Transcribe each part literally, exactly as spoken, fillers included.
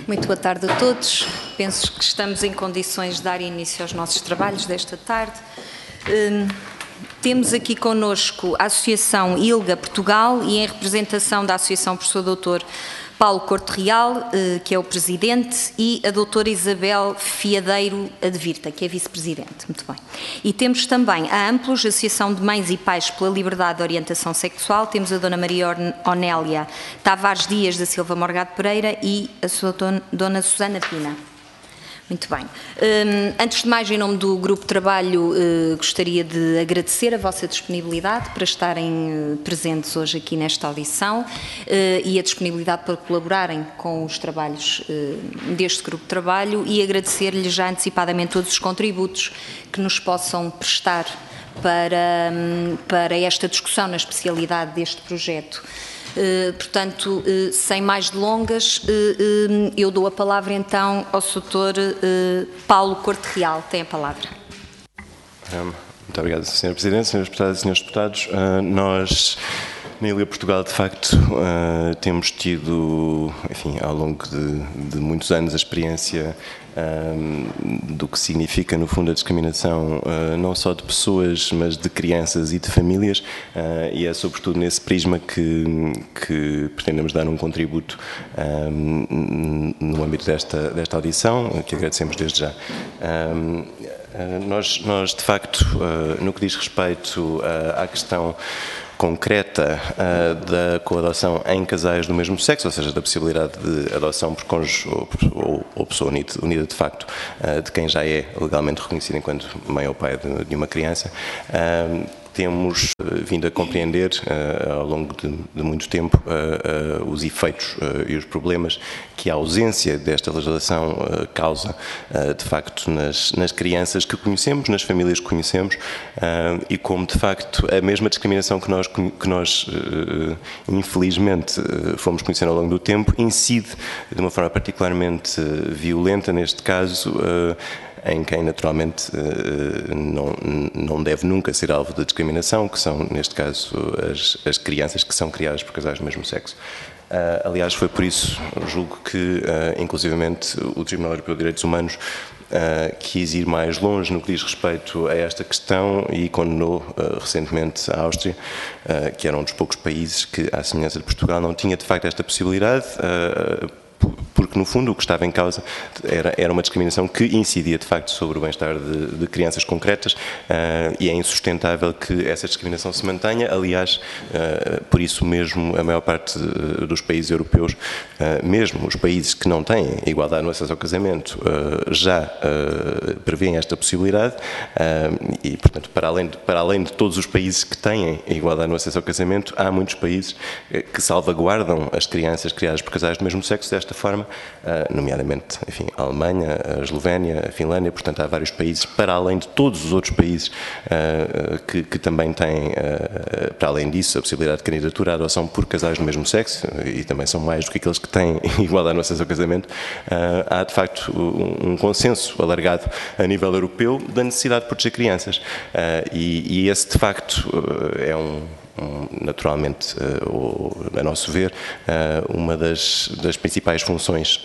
Muito boa tarde a todos. Penso que estamos em condições de dar início aos nossos trabalhos desta tarde. Hum, temos aqui connosco a Associação ILGA Portugal e em representação da Associação Professor doutor Paulo Corte Real, que é o Presidente, e a doutora Isabel Fiadeiro Advirta, que é Vice-Presidente. Muito bem. E temos também a Amplos, Associação de Mães e Pais pela Liberdade de Orientação Sexual, temos a dona Maria Onélia Tavares Dias da Silva Morgado Pereira e a sua dona Susana Pina. Muito bem. Um, antes de mais, em nome do Grupo de Trabalho, uh, gostaria de agradecer a vossa disponibilidade para estarem uh, presentes hoje aqui nesta audição uh, e a disponibilidade para colaborarem com os trabalhos uh, deste Grupo de Trabalho e agradecer-lhes já antecipadamente todos os contributos que nos possam prestar para, um, para esta discussão na especialidade deste projeto. Uh, portanto, uh, sem mais delongas, uh, uh, eu dou a palavra então ao doutor uh, Paulo Corte Real. Tem a palavra. Um, muito obrigado, senhora Presidente, senhores Deputados e senhores Deputados. Uh, nós, na ILGA Portugal, de facto, uh, temos tido, enfim, ao longo de, de muitos anos, a experiência Um, do que significa, no fundo, a discriminação uh, não só de pessoas, mas de crianças e de famílias, uh, e é sobretudo nesse prisma que, que pretendemos dar um contributo um, no âmbito desta, desta audição, que agradecemos desde já. Um, uh, nós, nós, de facto, uh, no que diz respeito uh, à questão concreta uh, da coadoção em casais do mesmo sexo, ou seja, da possibilidade de adoção por cônjuge ou, ou, ou pessoa unida, unida de facto, uh, de quem já é legalmente reconhecido enquanto mãe ou pai de, de uma criança. Uh, temos uh, vindo a compreender uh, ao longo de, de muito tempo uh, uh, os efeitos uh, e os problemas que a ausência desta legislação uh, causa, uh, de facto, nas, nas crianças que conhecemos, nas famílias que conhecemos, uh, e como, de facto, a mesma discriminação que nós, que nós uh, infelizmente, uh, fomos conhecendo ao longo do tempo, incide de uma forma particularmente uh, violenta, neste caso, uh, em quem naturalmente não, não deve nunca ser alvo de discriminação, que são, neste caso, as, as crianças que são criadas por casais do mesmo sexo. Uh, aliás, foi por isso, julgo que, uh, inclusivamente, o Tribunal Europeu de Direitos Humanos uh, quis ir mais longe no que diz respeito a esta questão e condenou uh, recentemente a Áustria, uh, que era um dos poucos países que, à semelhança de Portugal, não tinha de facto esta possibilidade, uh, porque, no fundo, o que estava em causa era, era uma discriminação que incidia, de facto, sobre o bem-estar de, de crianças concretas, uh, e é insustentável que essa discriminação se mantenha. Aliás, uh, por isso mesmo, a maior parte de, dos países europeus, uh, mesmo os países que não têm igualdade no acesso ao casamento, uh, já uh, prevêem esta possibilidade, uh, e, portanto, para além, de, para além de todos os países que têm igualdade no acesso ao casamento, há muitos países uh, que salvaguardam as crianças criadas por casais do mesmo sexo desta forma, nomeadamente, enfim, a Alemanha, a Eslovénia, a Finlândia. Portanto, há vários países, para além de todos os outros países, que, que também têm, para além disso, a possibilidade de candidatura à adoção por casais do mesmo sexo, e também são mais do que aqueles que têm igualdade no acesso ao casamento. Há, de facto, um consenso alargado a nível europeu da necessidade de proteger crianças, e, e esse, de facto, é um naturalmente, a nosso ver, uma das, das principais funções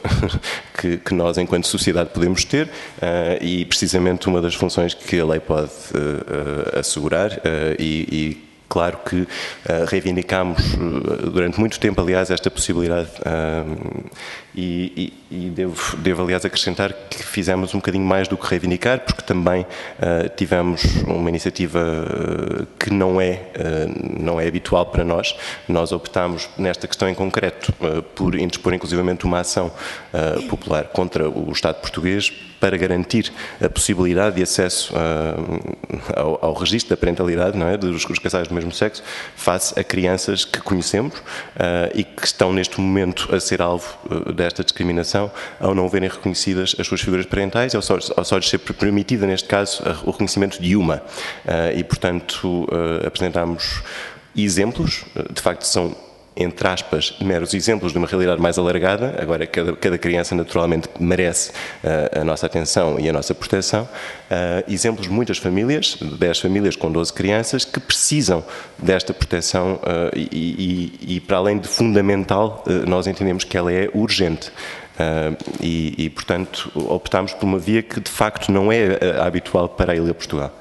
que, que nós, enquanto sociedade, podemos ter, e precisamente uma das funções que a lei pode assegurar, e, e claro que uh, reivindicámos uh, durante muito tempo, aliás, esta possibilidade, uh, e, e, e devo, devo, aliás, acrescentar que fizemos um bocadinho mais do que reivindicar, porque também uh, tivemos uma iniciativa uh, que não é, uh, não é habitual para nós. Nós optámos, nesta questão em concreto, uh, por indispor inclusivamente uma ação uh, popular contra o Estado português para garantir a possibilidade de acesso uh, ao, ao registro da parentalidade, não é, dos, dos casais do mesmo sexo, face a crianças que conhecemos uh, e que estão neste momento a ser alvo uh, desta discriminação ao não verem reconhecidas as suas figuras parentais, ao só, ao só lhes ser permitida, neste caso, o reconhecimento de uma. Uh, e, portanto, uh, apresentámos exemplos, de facto são, entre aspas, meros exemplos de uma realidade mais alargada. Agora, cada, cada criança naturalmente merece uh, a nossa atenção e a nossa proteção. Uh, exemplos de muitas famílias, dez famílias com doze crianças, que precisam desta proteção uh, e, e, e, para além de fundamental, uh, nós entendemos que ela é urgente. e, e, portanto, optámos por uma via que, de facto, não é habitual para a Ilha Portugal.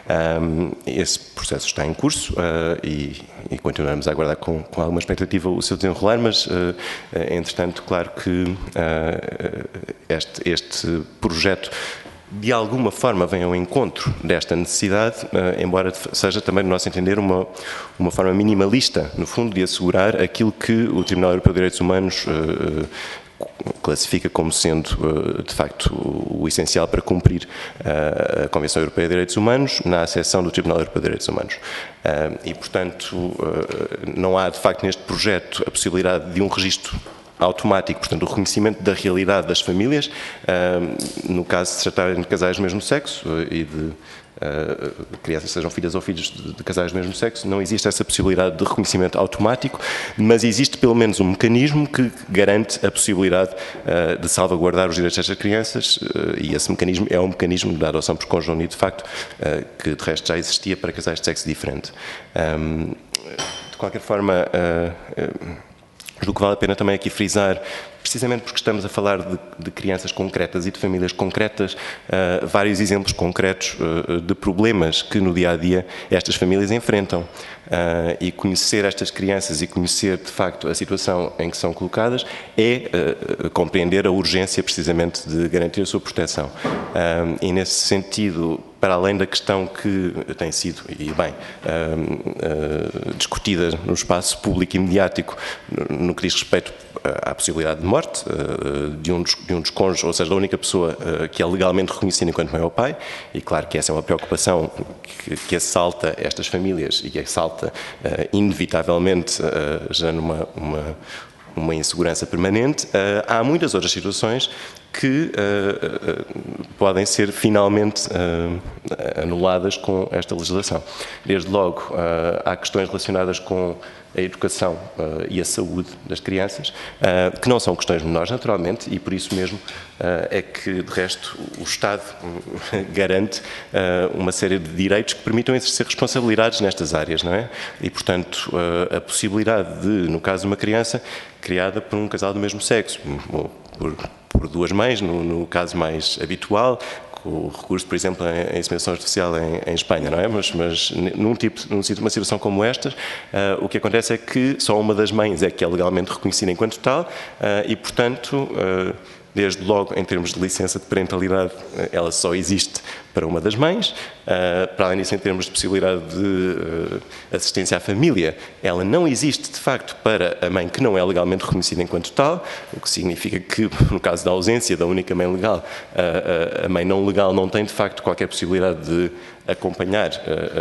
Esse processo está em curso e, e continuamos a aguardar com, com alguma expectativa o seu desenrolar, mas, entretanto, claro que este, este projeto de alguma forma vem ao encontro desta necessidade, embora seja também, no nosso entender, uma, uma forma minimalista, no fundo, de assegurar aquilo que o Tribunal Europeu de Direitos Humanos classifica como sendo, de facto, o essencial para cumprir a Convenção Europeia de Direitos Humanos na acessão do Tribunal Europeu de Direitos Humanos. E, portanto, não há, de facto, neste projeto a possibilidade de um registro automático, portanto, o reconhecimento da realidade das famílias, no caso de se tratarem de casais do mesmo sexo e de crianças, sejam filhas ou filhos de, de casais do mesmo sexo, não existe essa possibilidade de reconhecimento automático, mas existe pelo menos um mecanismo que garante a possibilidade uh, de salvaguardar os direitos destas crianças, uh, e esse mecanismo é um mecanismo da adoção por conjunto, de facto, uh, que de resto já existia para casais de sexo diferente. Um, de qualquer forma, uh, uh, julgo que vale a pena também aqui frisar, precisamente porque estamos a falar de, de crianças concretas e de famílias concretas, uh, vários exemplos concretos uh, de problemas que no dia-a-dia estas famílias enfrentam. Uh, e conhecer estas crianças e conhecer, de facto, a situação em que são colocadas é uh, compreender a urgência, precisamente, de garantir a sua proteção. Uh, e, nesse sentido, para além da questão que tem sido, e bem, uh, uh, discutida no espaço público e mediático, no, no que diz respeito à possibilidade de morte uh, de, um dos, de um dos cônjuges, ou seja, da única pessoa uh, que é legalmente reconhecida enquanto mãe ou pai, e claro que essa é uma preocupação que, que assalta estas famílias e que assalta uh, inevitavelmente uh, já numa uma, uma insegurança permanente. Uh, há muitas outras situações que uh, uh, podem ser finalmente uh, anuladas com esta legislação. Desde logo, uh, há questões relacionadas com a educação uh, e a saúde das crianças, uh, que não são questões menores, naturalmente, e por isso mesmo uh, é que, de resto, o Estado garante uh, uma série de direitos que permitam exercer responsabilidades nestas áreas, não é? E, portanto, uh, a possibilidade de, no caso de uma criança criada por um casal do mesmo sexo, ou por, por duas mães, no, no caso mais habitual, o recurso, por exemplo, em inseminação artificial em, em Espanha, não é? Mas, mas num tipo, numa situação como esta, uh, o que acontece é que só uma das mães é que é legalmente reconhecida enquanto tal, uh, e, portanto, uh, desde logo, em termos de licença de parentalidade, ela só existe para uma das mães. Uh, para além disso, em termos de possibilidade de uh, assistência à família, ela não existe, de facto, para a mãe que não é legalmente reconhecida enquanto tal, o que significa que, no caso da ausência da única mãe legal, uh, a mãe não legal não tem, de facto, qualquer possibilidade de acompanhar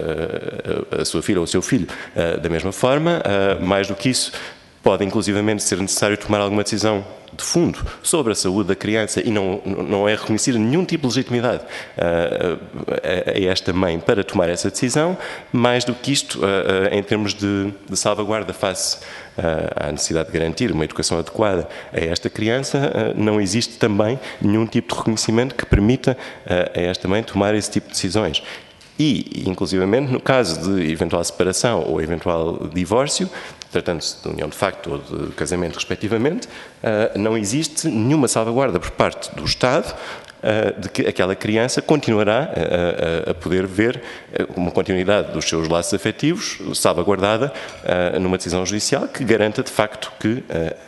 uh, uh, a sua filha ou o seu filho uh, da mesma forma. Uh, mais do que isso, pode, inclusivamente, ser necessário tomar alguma decisão de fundo sobre a saúde da criança e não, não é reconhecido nenhum tipo de legitimidade uh, a, a esta mãe para tomar essa decisão. Mais do que isto, uh, uh, em termos de, de salvaguarda face uh, à necessidade de garantir uma educação adequada a esta criança, uh, não existe também nenhum tipo de reconhecimento que permita uh, a esta mãe tomar esse tipo de decisões. E, inclusivamente, no caso de eventual separação ou eventual divórcio, tratando-se de união de facto ou de casamento, respectivamente, não existe nenhuma salvaguarda por parte do Estado de que aquela criança continuará a poder ver uma continuidade dos seus laços afetivos salvaguardada numa decisão judicial que garanta, de facto, que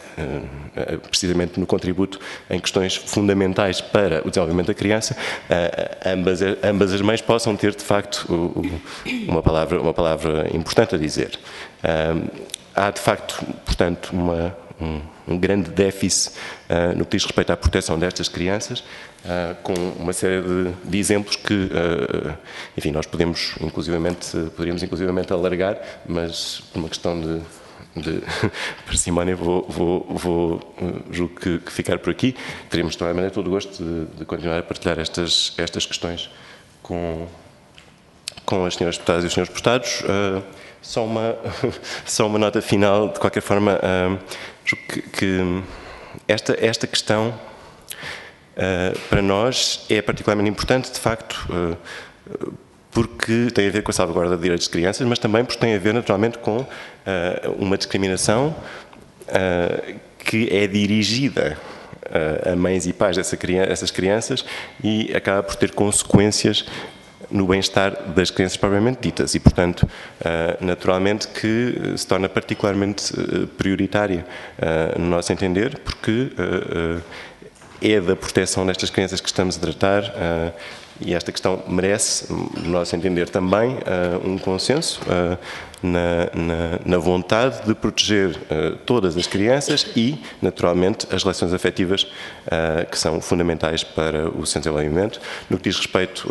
precisamente no contributo em questões fundamentais para o desenvolvimento da criança, ambas, ambas as mães possam ter, de facto, uma palavra, uma palavra importante a dizer. Há, de facto, portanto, uma, um, um grande déficit no que diz respeito à proteção destas crianças, com uma série de, de exemplos que, enfim, nós podemos, inclusivamente, poderíamos, inclusivamente, alargar, mas por uma questão de de parcimónia, vou, vou, vou julgo que, que ficar por aqui. Teremos, de toda maneira, todo o gosto de, de continuar a partilhar estas, estas questões com, com as senhoras deputadas e os senhores deputados. Uh, só, uma, só uma nota final, de qualquer forma, uh, julgo que, que esta, esta questão, uh, para nós, é particularmente importante, de facto, uh, porque tem a ver com a salvaguarda de direitos de crianças, mas também porque tem a ver, naturalmente, com uh, uma discriminação uh, que é dirigida a, a mães e pais dessa criança, dessas crianças e acaba por ter consequências no bem-estar das crianças propriamente ditas e, portanto, naturalmente que se torna particularmente prioritária no nosso entender, porque é da proteção destas crianças que estamos a tratar e esta questão merece, no nosso entender também, um consenso na, na, na vontade de proteger todas as crianças e, naturalmente, as relações afetivas que são fundamentais para o seu desenvolvimento. No que diz respeito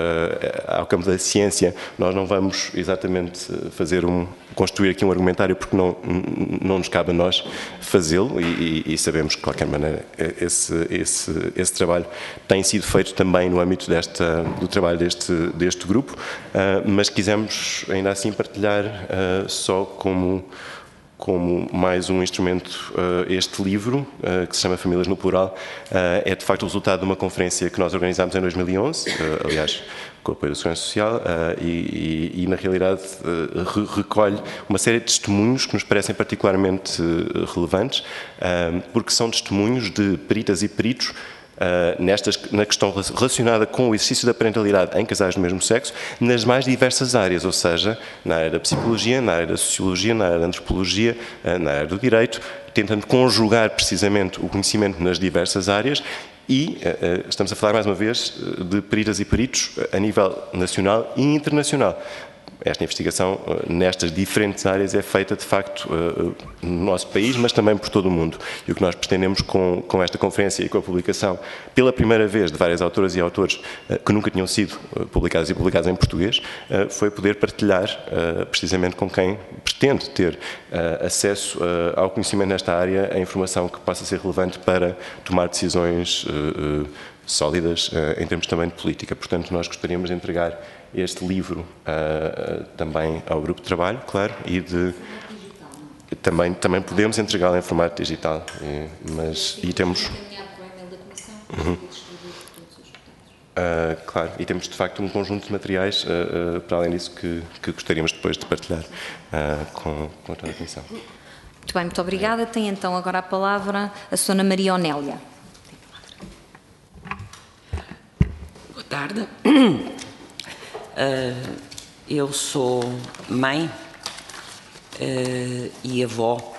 ao campo da ciência, nós não vamos exatamente fazer um, construir aqui um argumentário porque não, não nos cabe a nós fazê-lo e, e sabemos que, de qualquer maneira, esse, esse, esse trabalho tem sido feito também no âmbito desta, do trabalho deste, deste grupo, mas quisemos ainda assim partilhar só como, como mais um instrumento este livro, que se chama Famílias no Plural, é de facto o resultado de uma conferência que nós organizámos em dois mil e onze, aliás, com o apoio da Segurança Social, uh, e, e, e, na realidade, uh, re recolhe uma série de testemunhos que nos parecem particularmente uh, relevantes, uh, porque são testemunhos de peritas e peritos uh, nestas, na questão relacionada com o exercício da parentalidade em casais do mesmo sexo, nas mais diversas áreas, ou seja, na área da psicologia, na área da sociologia, na área da antropologia, uh, na área do direito, tentando conjugar precisamente o conhecimento nas diversas áreas. E uh, estamos a falar, mais uma vez, de peritas e peritos a nível nacional e internacional. Esta investigação uh, nestas diferentes áreas é feita, de facto, uh, no nosso país, mas também por todo o mundo. E o que nós pretendemos com, com esta conferência e com a publicação, pela primeira vez, de várias autoras e autores uh, que nunca tinham sido uh, publicados e publicados em português, uh, foi poder partilhar, uh, precisamente com quem pretende ter uh, acesso uh, ao conhecimento nesta área, a informação que possa ser relevante para tomar decisões uh, uh, sólidas uh, em termos também de política. Portanto, nós gostaríamos de entregar este livro uh, uh, também ao grupo de trabalho, claro, e de também, também podemos entregá-lo em formato digital, e, mas e temos uhum. uh, claro, e temos de facto um conjunto de materiais uh, uh, para além disso que, que gostaríamos depois de partilhar uh, com, com toda a Comissão. Muito bem, muito obrigada. Tem então agora a palavra a senhora Maria Onélia. Boa tarde. Uh, eu sou mãe uh, e avó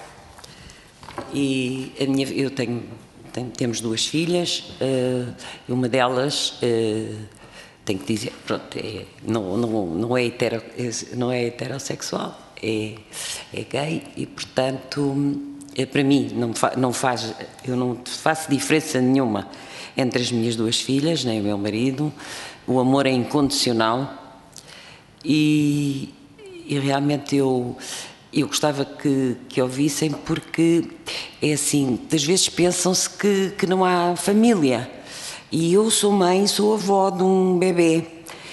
e a minha, eu tenho, tenho, temos duas filhas, uh, e uma delas, uh, tenho que dizer, pronto, é, não, não, não, é hetero, não é heterossexual, é, é gay e, portanto, é, para mim, não, não faz, eu não faço diferença nenhuma entre as minhas duas filhas, nem o meu marido. O amor é incondicional. E, e realmente eu, eu gostava que, que ouvissem, porque é assim, às vezes pensam-se que, que não há família, e eu sou mãe, sou avó de um bebê,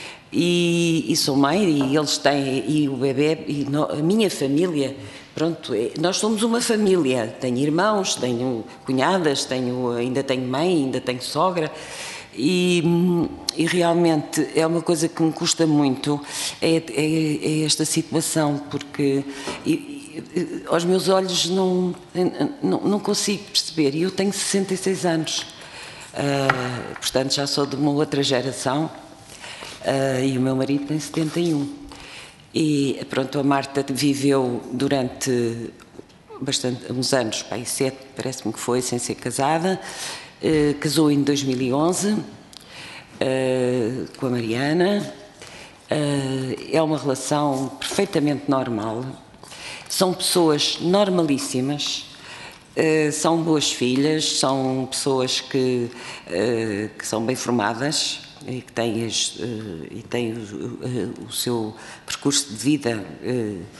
e, e sou mãe, e eles têm, e o bebê, e no, a minha família, pronto, é, nós somos uma família, tenho irmãos, tenho cunhadas, tenho, ainda tenho mãe, ainda tenho sogra. E, e realmente é uma coisa que me custa muito, é, é, é esta situação, porque e, e, aos meus olhos não, não, não consigo perceber, e eu tenho sessenta e seis anos, uh, portanto já sou de uma outra geração, uh, e o meu marido tem setenta e um. E pronto, a Marta viveu durante bastante, uns anos, pai, sete, parece-me que foi, sem ser casada. Uh, casou em dois mil e onze uh, com a Mariana. Uh, é uma relação perfeitamente normal. São pessoas normalíssimas, uh, são boas filhas, são pessoas que, uh, que são bem formadas e que têm, as, uh, e têm o, uh, o seu percurso de vida uh, uh,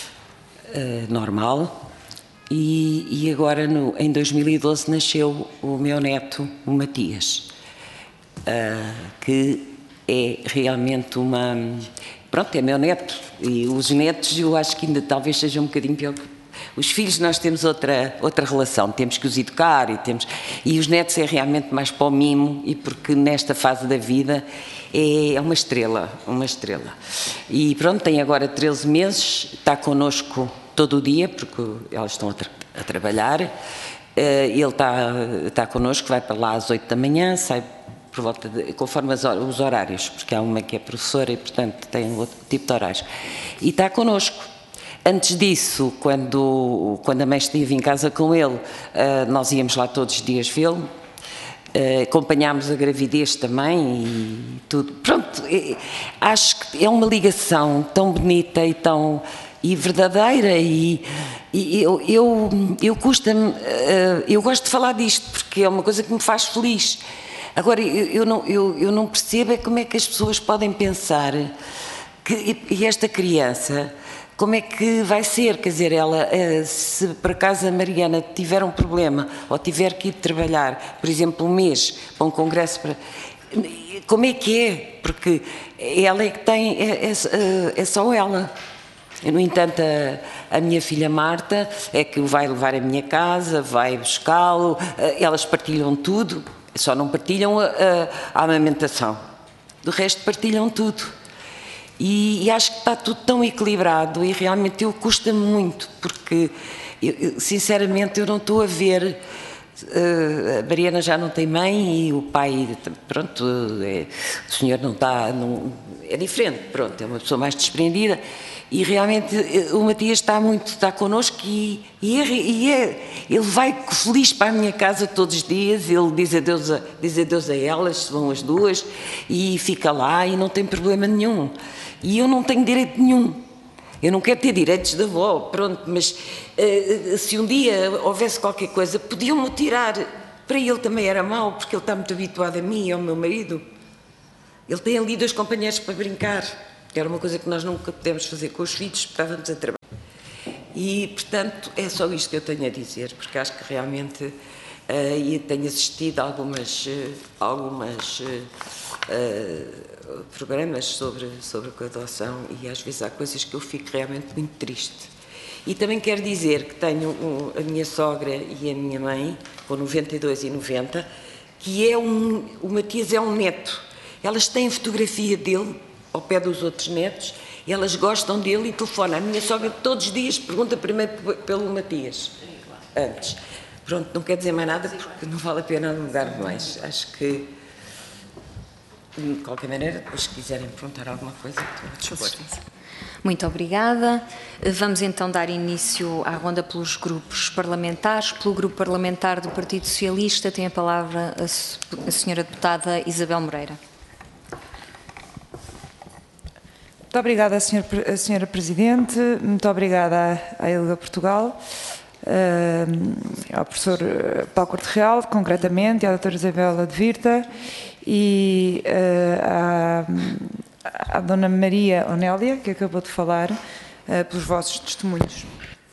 normal. E, e agora, no, em dois mil e doze, nasceu o meu neto, o Matias, uh, que é realmente uma... Pronto, é meu neto, e os netos eu acho que ainda talvez sejam um bocadinho pior. Os filhos nós temos outra, outra relação, temos que os educar, e, temos, e os netos é realmente mais para o mimo, e porque nesta fase da vida é uma estrela, uma estrela. E pronto, tem agora treze meses, está connosco todo o dia, porque elas estão a, tra a trabalhar, Ele está, está connosco, vai para lá às oito da manhã, sai por volta de, conforme as, os horários, porque há uma que é professora e, portanto, tem outro tipo de horários. E está connosco. Antes disso, quando, quando a mãe esteve em casa com ele, nós íamos lá todos os dias vê-lo. Acompanhámos a gravidez também e tudo. Pronto, acho que é uma ligação tão bonita e tão e verdadeira e, e eu, eu, eu custa-me, eu gosto de falar disto porque é uma coisa que me faz feliz. Agora, eu, eu, não, eu, eu não percebo é como é que as pessoas podem pensar que e esta criança, como é que vai ser, quer dizer, ela, se por acaso a Mariana tiver um problema ou tiver que ir trabalhar, por exemplo, um mês para um congresso, para, como é que é? Porque ela é que tem, é, é, é só ela. No entanto, a, a minha filha Marta é que o vai levar à minha casa, vai buscá-lo, elas partilham tudo, só não partilham a, a, a amamentação, do resto partilham tudo. E, e acho que está tudo tão equilibrado e realmente eu custa-me muito, porque eu, eu, sinceramente eu não estou a ver, uh, a Mariana já não tem mãe e o pai, pronto, é, o senhor não está, não, é diferente, pronto, é uma pessoa mais desprendida e realmente o Matias está muito, está connosco e, e, é, e é, ele vai feliz para a minha casa todos os dias, ele diz adeus a, diz adeus a elas, vão as duas e fica lá e não tem problema nenhum. E eu não tenho direito nenhum. Eu não quero ter direitos de avó, pronto, mas uh, se um dia houvesse qualquer coisa, podiam-me tirar. Para ele também era mau, porque ele está muito habituado a mim e ao meu marido. Ele tem ali dois companheiros para brincar, que era uma coisa que nós nunca pudemos fazer com os filhos, estávamos a trabalhar. E, portanto, é só isto que eu tenho a dizer, porque acho que realmente uh, e tenho assistido a algumas, uh, algumas uh, uh, programas sobre, sobre a adoção e às vezes há coisas que eu fico realmente muito triste. E também quero dizer que tenho um, a minha sogra e a minha mãe, com noventa e dois e noventa, que é um, o Matias é um neto. Elas têm fotografia dele ao pé dos outros netos, e elas gostam dele e telefonam. A minha sogra todos os dias pergunta primeiro pelo Matias, antes. Pronto, não quer dizer mais nada porque não vale a pena alugar mais. Acho que, de qualquer maneira, depois se quiserem perguntar alguma coisa, estou a dispor. Muito obrigada. Vamos então dar início à ronda pelos grupos parlamentares. Pelo grupo parlamentar do Partido Socialista tem a palavra a senhora deputada Isabel Moreira. Muito obrigada, senhora, senhora Presidente, muito obrigada à ILGA Portugal, ao professor Paulo Corte Real, concretamente, e à doutora Isabel Advirta, e à, à dona Maria Onélia, que acabou de falar, pelos vossos testemunhos.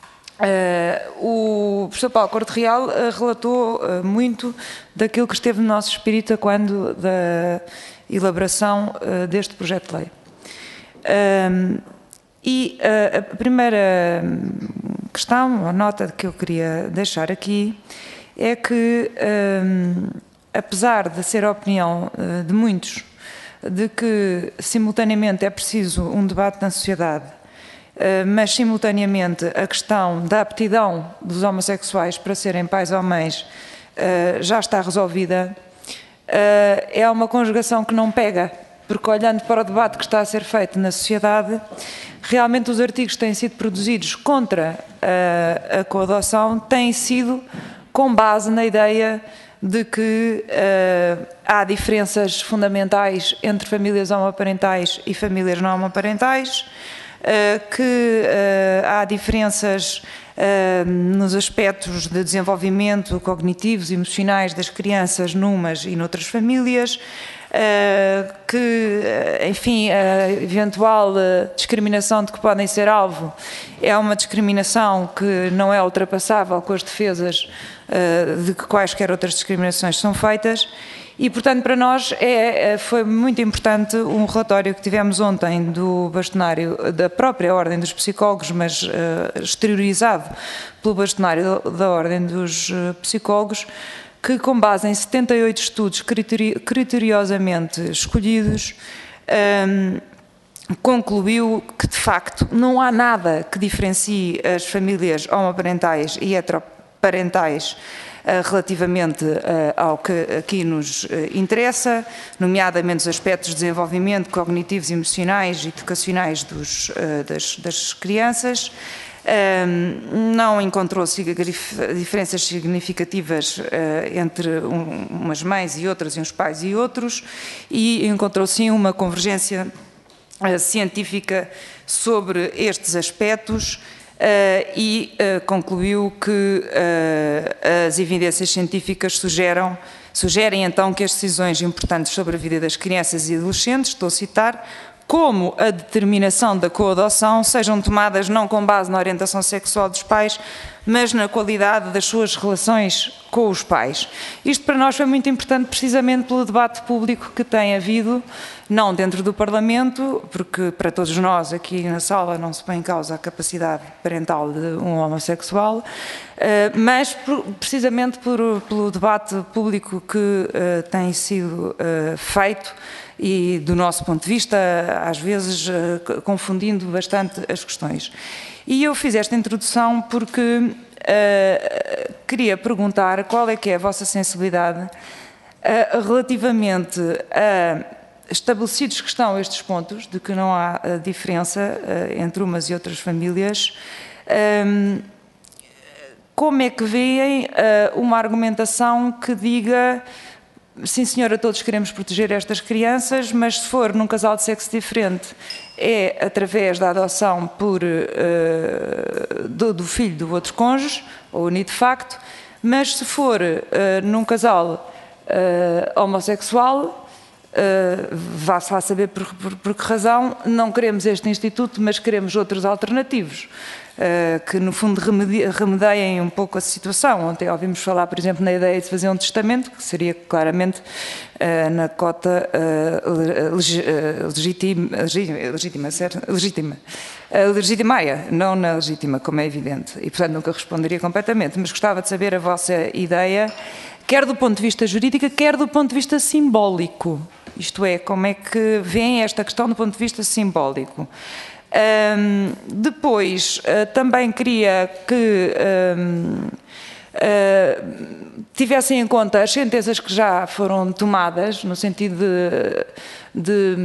O professor Paulo Corte Real relatou muito daquilo que esteve no nosso espírito quando da elaboração deste projeto de lei. Um, e uh, a primeira questão, a nota que eu queria deixar aqui, é que, um, apesar de ser a opinião uh, de muitos, de que simultaneamente é preciso um debate na sociedade, uh, mas simultaneamente a questão da aptidão dos homossexuais para serem pais ou mães uh, já está resolvida, uh, é uma conjugação que não pega. Porque olhando para o debate que está a ser feito na sociedade, realmente os artigos que têm sido produzidos contra a, a coadoção têm sido com base na ideia de que uh, há diferenças fundamentais entre famílias homoparentais e famílias não homoparentais, uh, que uh, há diferenças uh, nos aspectos de desenvolvimento cognitivos e emocionais das crianças numas e noutras famílias, Uh, que, uh, enfim, a eventual uh, discriminação de que podem ser alvo é uma discriminação que não é ultrapassável com as defesas uh, de que quaisquer outras discriminações são feitas e, portanto, para nós é, foi muito importante um relatório que tivemos ontem do bastonário da própria Ordem dos Psicólogos, mas uh, exteriorizado pelo bastonário da Ordem dos uh, Psicólogos, que com base em setenta e oito estudos criteri criteriosamente escolhidos, um, concluiu que de facto não há nada que diferencie as famílias homoparentais e heteroparentais relativamente ao que aqui nos interessa, nomeadamente os aspectos de desenvolvimento cognitivos, emocionais e educacionais dos, das, das crianças. Não encontrou diferenças significativas entre umas mães e outras, e uns pais e outros, e encontrou sim uma convergência científica sobre estes aspectos. Uh, e uh, concluiu que uh, as evidências científicas sugeram, sugerem então que as decisões importantes sobre a vida das crianças e adolescentes, estou a citar, como a determinação da coadoção, sejam tomadas não com base na orientação sexual dos pais, mas na qualidade das suas relações com os pais. Isto para nós foi muito importante precisamente pelo debate público que tem havido, não dentro do Parlamento, porque para todos nós aqui na sala não se põe em causa a capacidade parental de um homossexual, mas precisamente por, pelo debate público que tem sido feito e do nosso ponto de vista, às vezes confundindo bastante as questões. E eu fiz esta introdução porque uh, queria perguntar qual é que é a vossa sensibilidade uh, relativamente a estabelecidos que estão estes pontos, de que não há uh, diferença uh, entre umas e outras famílias, um, como é que veem uh, uma argumentação que diga: sim senhora, todos queremos proteger estas crianças, mas se for num casal de sexo diferente é através da adoção por, uh, do, do filho do outro cônjuge, ou unido de facto, mas se for uh, num casal uh, homossexual, uh, vá-se lá saber por, por, por que razão, não queremos este instituto, mas queremos outros alternativos. Uh, que no fundo remedeiem um pouco a situação. Ontem ouvimos falar, por exemplo, na ideia de fazer um testamento, que seria claramente uh, na cota uh, leg legítima, legítima, certo? legítima, uh, legitimaia, não na legítima, como é evidente, e portanto nunca responderia completamente, mas gostava de saber a vossa ideia, quer do ponto de vista jurídico, quer do ponto de vista simbólico, isto é, como é que veem esta questão do ponto de vista simbólico. Um, depois, uh, também queria que um, uh, tivessem em conta as sentenças que já foram tomadas, no sentido de, de,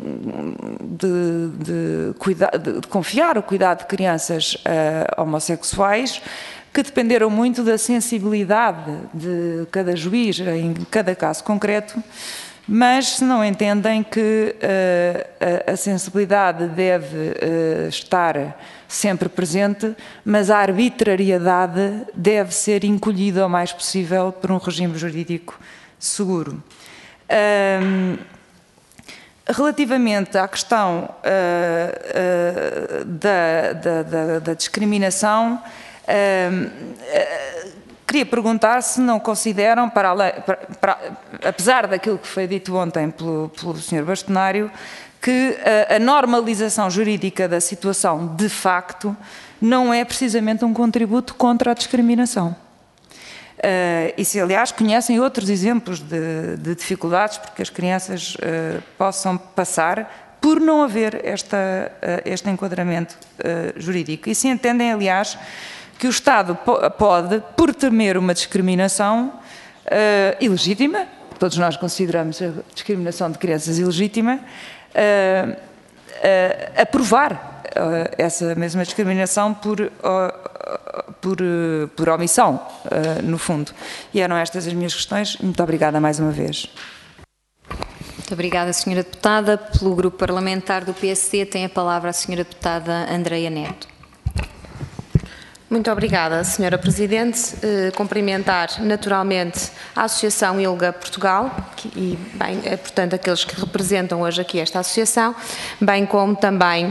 de, de, cuida, de, de confiar o cuidado de crianças uh, homossexuais, que dependeram muito da sensibilidade de cada juiz em cada caso concreto, mas se não entendem que uh, a, a sensibilidade deve uh, estar sempre presente, mas a arbitrariedade deve ser encolhida o mais possível por um regime jurídico seguro. Um, relativamente à questão uh, uh, da, da, da, da discriminação, uh, uh, queria perguntar se não consideram, para além, para, para, apesar daquilo que foi dito ontem pelo, pelo senhor Bastonário, que a, a normalização jurídica da situação de facto não é precisamente um contributo contra a discriminação. Uh, e se, aliás, conhecem outros exemplos de, de dificuldades porque as crianças uh, possam passar por não haver esta, uh, este enquadramento uh, jurídico. E se entendem, aliás, que o Estado pode, por temer uma discriminação uh, ilegítima, todos nós consideramos a discriminação de crianças ilegítima, uh, uh, aprovar uh, essa mesma discriminação por, uh, por, uh, por omissão, uh, no fundo. E eram estas as minhas questões. Muito obrigada mais uma vez. Muito obrigada, senhora Deputada. Pelo Grupo Parlamentar do P S D tem a palavra a senhora Deputada Andreia Neto. Muito obrigada, senhora Presidente. Eh, cumprimentar naturalmente a Associação ILGA Portugal que, e, bem, é, portanto, aqueles que representam hoje aqui esta associação, bem como também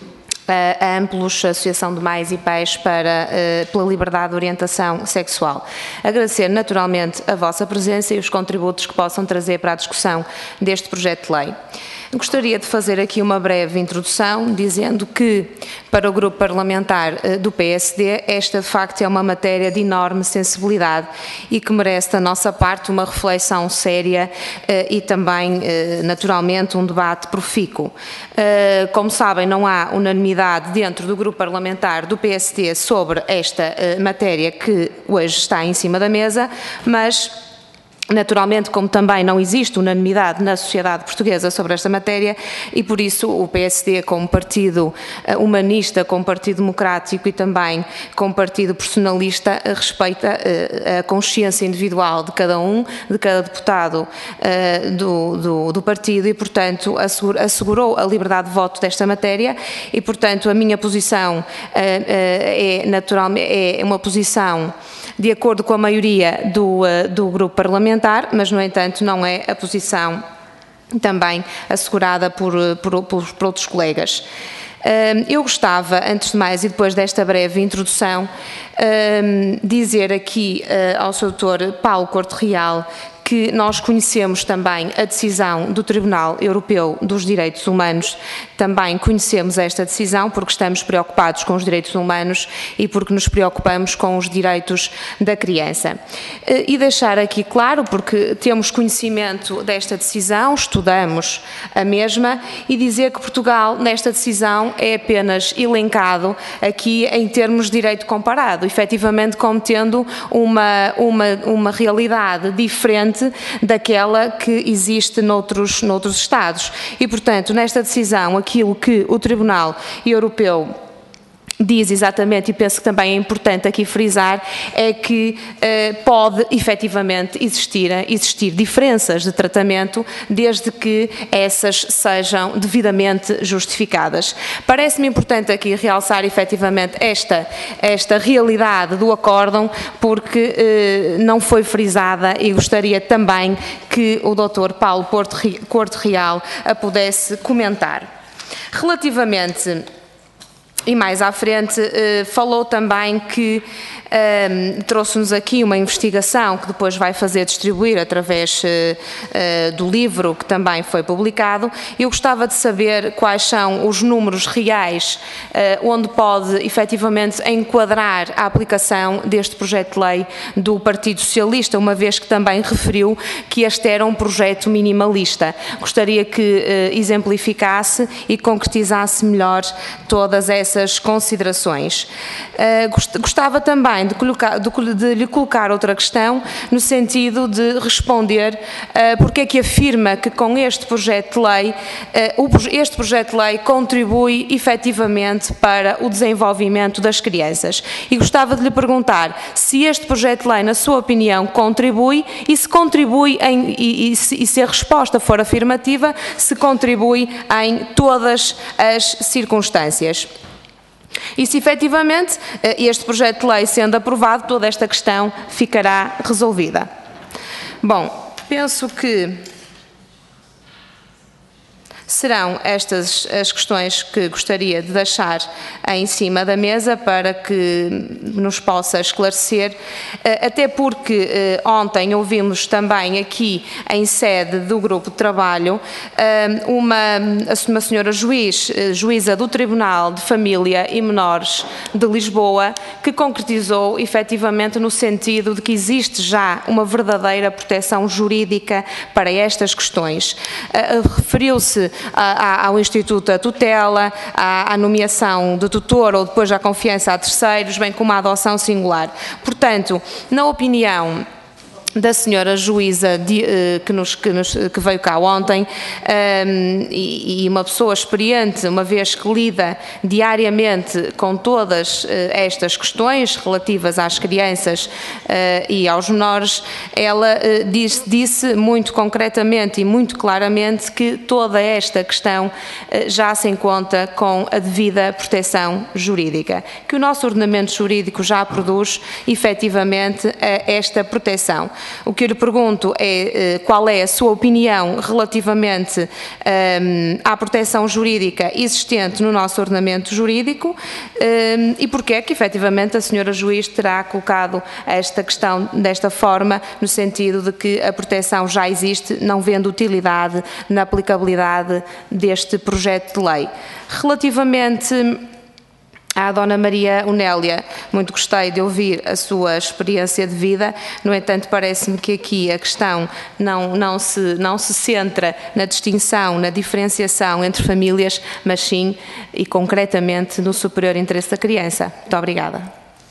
a Amplos, Associação de Mães e Pais para, pela Liberdade de Orientação Sexual. Agradecer naturalmente a vossa presença e os contributos que possam trazer para a discussão deste projeto de lei. Gostaria de fazer aqui uma breve introdução, dizendo que, para o grupo parlamentar do P S D, esta de facto é uma matéria de enorme sensibilidade e que merece da nossa parte uma reflexão séria e também, naturalmente, um debate profícuo. Como sabem, não há unanimidade dentro do grupo parlamentar do P S D sobre esta matéria que hoje está em cima da mesa, mas naturalmente, como também não existe unanimidade na sociedade portuguesa sobre esta matéria, e por isso o P S D, como partido humanista, como partido democrático e também como partido personalista, respeita a consciência individual de cada um, de cada deputado do, do, do partido e, portanto, assegurou a liberdade de voto desta matéria e, portanto, a minha posição é, naturalmente, é uma posição de acordo com a maioria do, do grupo parlamentar, mas, no entanto, não é a posição também assegurada por, por, por, por outros colegas. Eu gostava, antes de mais e depois desta breve introdução, dizer aqui ao senhor doutor Paulo Corte Real que nós conhecemos também a decisão do Tribunal Europeu dos Direitos Humanos, também conhecemos esta decisão porque estamos preocupados com os direitos humanos e porque nos preocupamos com os direitos da criança. E deixar aqui claro, porque temos conhecimento desta decisão, estudamos a mesma, e dizer que Portugal, nesta decisão, é apenas elencado aqui em termos de direito comparado, efetivamente como tendo uma, uma, uma realidade diferente daquela que existe noutros, noutros Estados. E, portanto, nesta decisão, aquilo que o Tribunal Europeu diz exatamente, e penso que também é importante aqui frisar, é que eh, pode efetivamente existir, existir diferenças de tratamento desde que essas sejam devidamente justificadas. Parece-me importante aqui realçar efetivamente esta, esta realidade do acórdão, porque eh, não foi frisada e gostaria também que o doutor Paulo Corte Real a pudesse comentar. Relativamente E mais à frente, eh, falou também que eh, trouxe-nos aqui uma investigação que depois vai fazer distribuir através eh, eh, do livro que também foi publicado. Eu gostava de saber quais são os números reais eh, onde pode efetivamente enquadrar a aplicação deste projeto de lei do Partido Socialista, uma vez que também referiu que este era um projeto minimalista. Gostaria que eh, exemplificasse e concretizasse melhor todas essas essas considerações. Uh, gostava também de, colocar, de, de lhe colocar outra questão, no sentido de responder uh, porque é que afirma que com este projeto de lei, uh, o, este projeto de lei contribui efetivamente para o desenvolvimento das crianças. E gostava de lhe perguntar se este projeto de lei, na sua opinião, contribui e se contribui em, e, e, se, e se a resposta for afirmativa, se contribui em todas as circunstâncias. E se efetivamente este projeto de lei sendo aprovado, toda esta questão ficará resolvida. Bom, penso que serão estas as questões que gostaria de deixar em cima da mesa para que nos possa esclarecer, até porque ontem ouvimos também aqui em sede do grupo de trabalho uma, uma senhora juiz, juíza do Tribunal de Família e Menores de Lisboa, que concretizou efetivamente no sentido de que existe já uma verdadeira proteção jurídica para estas questões. Referiu-se ao Instituto da Tutela, à, à nomeação de tutor ou depois à confiança a terceiros, bem como à adoção singular. Portanto, na opinião da senhora juíza de, que, nos, que, nos, que veio cá ontem, um, e, e uma pessoa experiente, uma vez que lida diariamente com todas uh, estas questões relativas às crianças uh, e aos menores, ela uh, disse, disse muito concretamente e muito claramente que toda esta questão uh, já se encontra com a devida proteção jurídica, que o nosso ordenamento jurídico já produz efetivamente uh, esta proteção. O que eu lhe pergunto é qual é a sua opinião relativamente um, à proteção jurídica existente no nosso ordenamento jurídico um, e porque é que, efetivamente, a senhora juiz terá colocado esta questão desta forma, no sentido de que a proteção já existe, não vendo utilidade na aplicabilidade deste projeto de lei. Relativamente à Dona Maria Unélia, muito gostei de ouvir a sua experiência de vida, no entanto parece-me que aqui a questão não, não, se, não se centra na distinção, na diferenciação entre famílias, mas sim e concretamente no superior interesse da criança. Muito obrigada.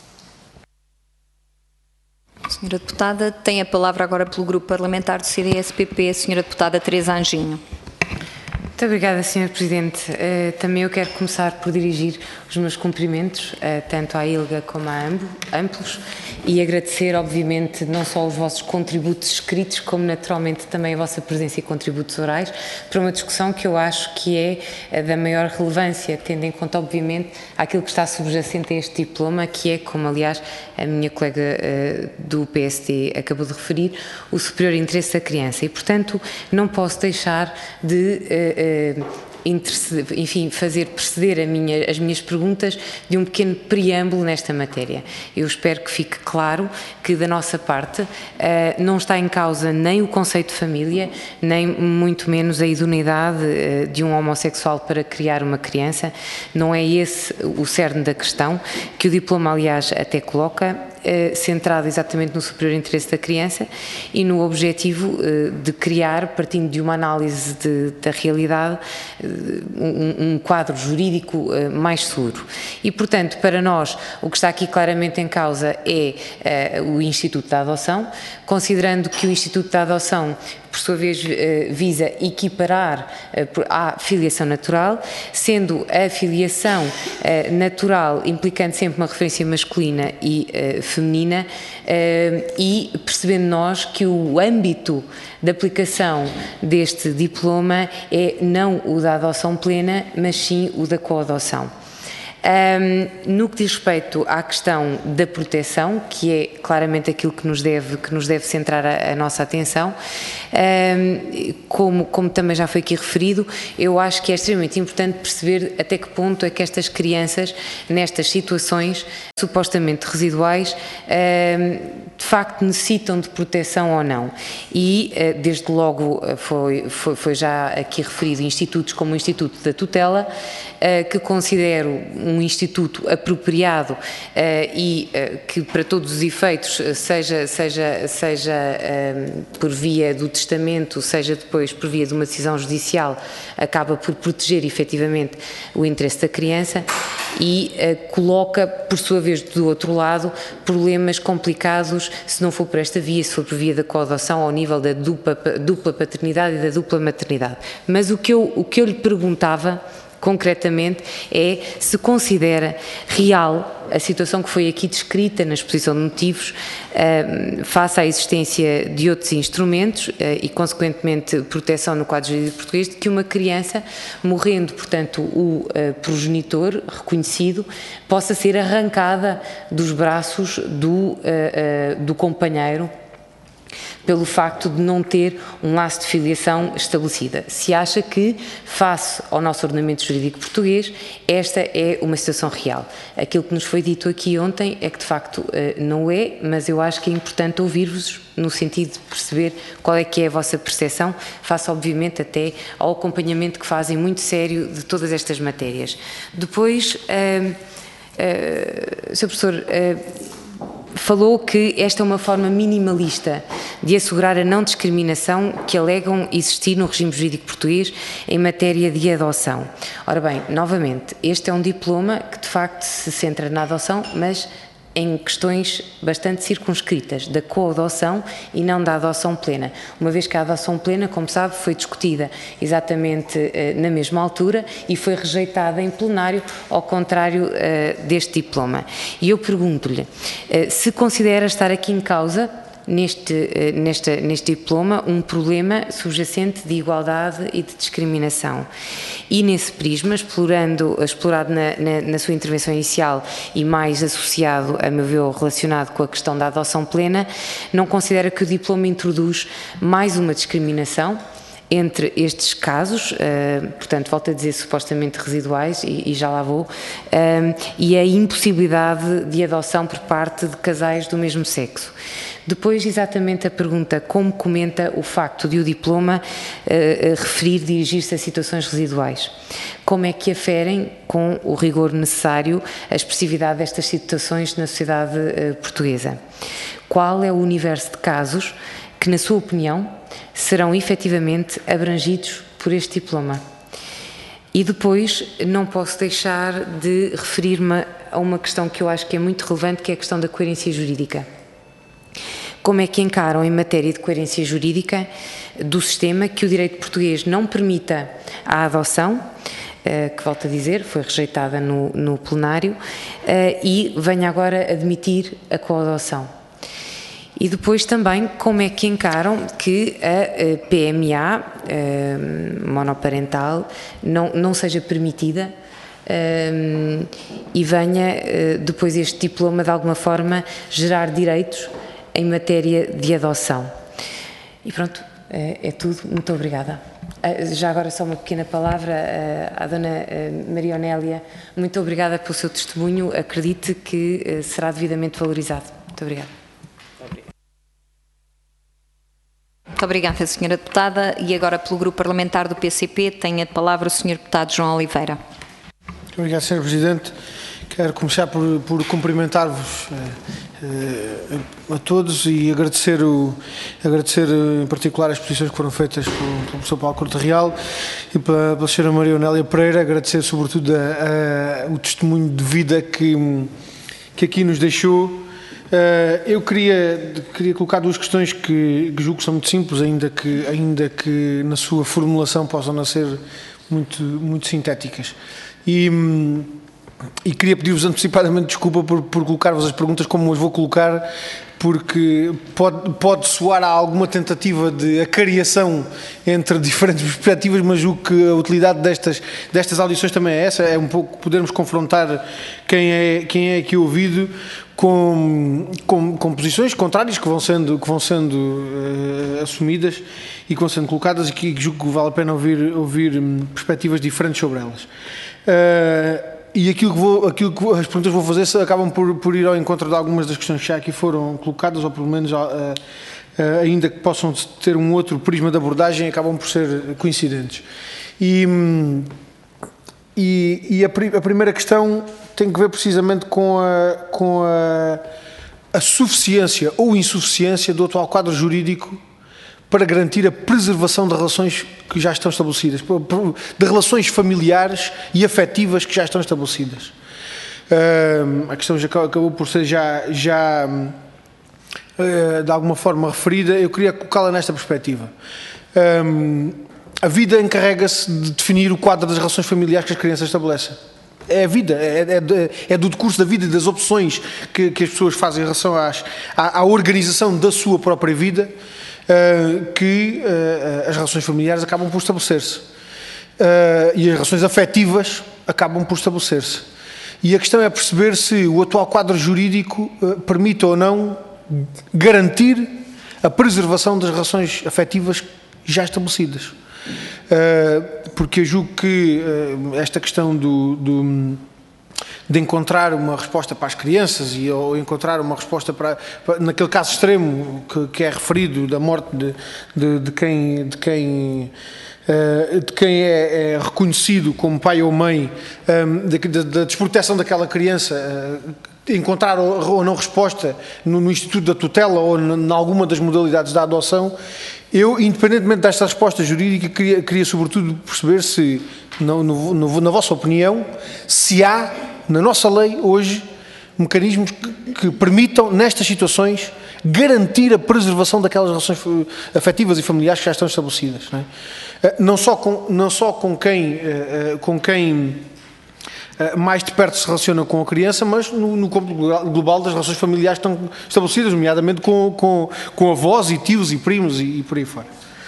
Senhora Deputada, tem a palavra agora pelo Grupo Parlamentar do C D S P P, a Senhora Deputada Teresa Anjinho. Muito obrigada, senhora Presidente. Uh, também eu quero começar por dirigir os meus cumprimentos, uh, tanto à ILGA como à Amplos, e agradecer, obviamente, não só os vossos contributos escritos, como naturalmente também a vossa presença e contributos orais, para uma discussão que eu acho que é uh, da maior relevância, tendo em conta, obviamente, aquilo que está subjacente a este diploma, que é, como aliás a minha colega uh, do P S D acabou de referir, o superior interesse da criança. E, portanto, não posso deixar de uh, enfim, fazer preceder a minha, as minhas perguntas de um pequeno preâmbulo nesta matéria. Eu espero que fique claro que, da nossa parte, não está em causa nem o conceito de família, nem muito menos a idoneidade de um homossexual para criar uma criança. Não é esse o cerne da questão, que o diploma, aliás, até coloca, centrado exatamente no superior interesse da criança e no objetivo de criar, partindo de uma análise de, da realidade, um, um quadro jurídico mais seguro. E, portanto, para nós, o que está aqui claramente em causa é uh, o Instituto da Adoção, considerando que o Instituto da Adoção, por sua vez, visa equiparar à filiação natural, sendo a filiação natural implicando sempre uma referência masculina e feminina, e percebendo nós que o âmbito de aplicação deste diploma é não o da adoção plena, mas sim o da coadoção. Um, no que diz respeito à questão da proteção, que é claramente aquilo que nos deve, que nos deve centrar a, a nossa atenção, um, como, como também já foi aqui referido, eu acho que é extremamente importante perceber até que ponto é que estas crianças, nestas situações supostamente residuais, um, de facto necessitam de proteção ou não. E, desde logo, foi, foi, foi já aqui referido institutos como o Instituto da Tutela, que considero um instituto apropriado e que, para todos os efeitos, seja, seja, seja por via do testamento, seja depois por via de uma decisão judicial, acaba por proteger efetivamente o interesse da criança e coloca, por sua vez, do outro lado, problemas complicados, se não for por esta via, se for por via da coadoção, ao nível da dupla, dupla paternidade e da dupla maternidade. Mas o que eu, o que eu lhe perguntava, concretamente, é se considera real a situação que foi aqui descrita na exposição de motivos, uh, face à existência de outros instrumentos uh, e, consequentemente, proteção no quadro jurídico português, de que uma criança, morrendo, portanto, o uh, progenitor reconhecido, possa ser arrancada dos braços do, uh, uh, do companheiro, pelo facto de não ter um laço de filiação estabelecida. Se acha que, face ao nosso ordenamento jurídico português, esta é uma situação real. Aquilo que nos foi dito aqui ontem é que, de facto, não é, mas eu acho que é importante ouvir-vos no sentido de perceber qual é que é a vossa percepção, face, obviamente, até ao acompanhamento que fazem muito sério de todas estas matérias. Depois, uh, uh, senhor Professor, uh, falou que esta é uma forma minimalista de assegurar a não discriminação que alegam existir no regime jurídico português em matéria de adoção. Ora bem, novamente, este é um diploma que de facto se centra na adoção, mas em questões bastante circunscritas da coadoção e não da adoção plena, uma vez que a adoção plena, como sabe, foi discutida exatamente eh, na mesma altura e foi rejeitada em plenário, ao contrário eh, deste diploma. E eu pergunto-lhe eh, se considera estar aqui em causa neste, neste, neste diploma um problema subjacente de igualdade e de discriminação. E nesse prisma, explorando, explorado na, na, na sua intervenção inicial e mais associado, a meu ver, relacionado com a questão da adoção plena, não considera que o diploma introduz mais uma discriminação entre estes casos, uh, portanto, volto a dizer supostamente residuais, e, e já lá vou, uh, e a impossibilidade de adoção por parte de casais do mesmo sexo. Depois, exatamente a pergunta, como comenta o facto de o diploma uh, referir, dirigir-se a situações residuais? Como é que aferem, com o rigor necessário, a expressividade destas situações na sociedade uh, portuguesa? Qual é o universo de casos que, na sua opinião, serão efetivamente abrangidos por este diploma? E depois, não posso deixar de referir-me a uma questão que eu acho que é muito relevante, que é a questão da coerência jurídica. Como é que encaram, em matéria de coerência jurídica do sistema, que o direito português não permita a adoção, que, volto a dizer, foi rejeitada no, no plenário, e venha agora admitir a coadoção? E depois também, como é que encaram que a P M A a monoparental não, não seja permitida um, e venha uh, depois este diploma de alguma forma gerar direitos em matéria de adoção? E pronto, é, é tudo. Muito obrigada. Uh, já agora só uma pequena palavra uh, à dona uh, Maria Onélia. Muito obrigada pelo seu testemunho. Acredite que uh, será devidamente valorizado. Muito obrigada. Muito obrigada, senhora Deputada. E agora, pelo Grupo Parlamentar do P C P, tem a palavra o senhor Deputado João Oliveira. Muito obrigado, senhor Presidente. Quero começar por, por cumprimentar-vos eh, eh, a todos e agradecer, o, agradecer em particular as posições que foram feitas pelo, pelo professor Paulo Corte Real e pela, pela senhora Maria Onélia Pereira. Agradecer sobretudo a, a, o testemunho de vida que, que aqui nos deixou. Uh, eu queria, queria colocar duas questões que, que julgo que são muito simples, ainda que, ainda que na sua formulação possam não ser muito, muito sintéticas. E, e queria pedir-vos antecipadamente desculpa por, por colocar-vos as perguntas como as vou colocar, porque pode, pode soar a alguma tentativa de acariação entre diferentes perspectivas, mas julgo que a utilidade destas, destas audições também é essa, é um pouco podermos confrontar quem é, quem é aqui ouvido com, com, com posições contrárias que vão sendo, que vão sendo uh, assumidas e que vão sendo colocadas, e que julgo que vale a pena ouvir, ouvir perspectivas diferentes sobre elas. Uh, E aquilo que, vou, aquilo que as perguntas que vou fazer acabam por, por ir ao encontro de algumas das questões que já aqui foram colocadas, ou pelo menos, uh, uh, ainda que possam ter um outro prisma de abordagem, acabam por ser coincidentes. E, e, e a, a primeira questão tem que ver precisamente com, a, com a, a suficiência ou insuficiência do atual quadro jurídico para garantir a preservação de relações que já estão estabelecidas, de relações familiares e afetivas que já estão estabelecidas. Uh, a questão já acabou por ser já, já uh, de alguma forma referida, eu queria colocá-la nesta perspectiva. Uh, a vida encarrega-se de definir o quadro das relações familiares que as crianças estabelecem. É a vida, é, é, é do decurso da vida e das opções que, que as pessoas fazem em relação às, à, à organização da sua própria vida, Uh, que uh, as relações familiares acabam por estabelecer-se. Uh, e as relações afetivas acabam por estabelecer-se. E a questão é perceber se o atual quadro jurídico uh, permite ou não garantir a preservação das relações afetivas já estabelecidas. Uh, porque eu julgo que uh, esta questão do... do de encontrar uma resposta para as crianças e ou encontrar uma resposta para, para naquele caso extremo que, que é referido da morte de, de, de quem, de quem, uh, de quem é, é reconhecido como pai ou mãe, um, da, da desproteção daquela criança, uh, encontrar ou, ou não resposta no, no Instituto da Tutela ou em alguma das modalidades da adoção. Eu, independentemente desta resposta jurídica, queria, queria sobretudo perceber se, no, no, no, na vossa opinião, se há na nossa lei hoje mecanismos que, que permitam, nestas situações, garantir a preservação daquelas relações afetivas e familiares que já estão estabelecidas. Não é? Não só com, não só com quem, com quem mais de perto se relaciona com a criança, mas no, no campo global das relações familiares estão estabelecidas, nomeadamente com, com, com avós e tios e primos e, e por aí fora.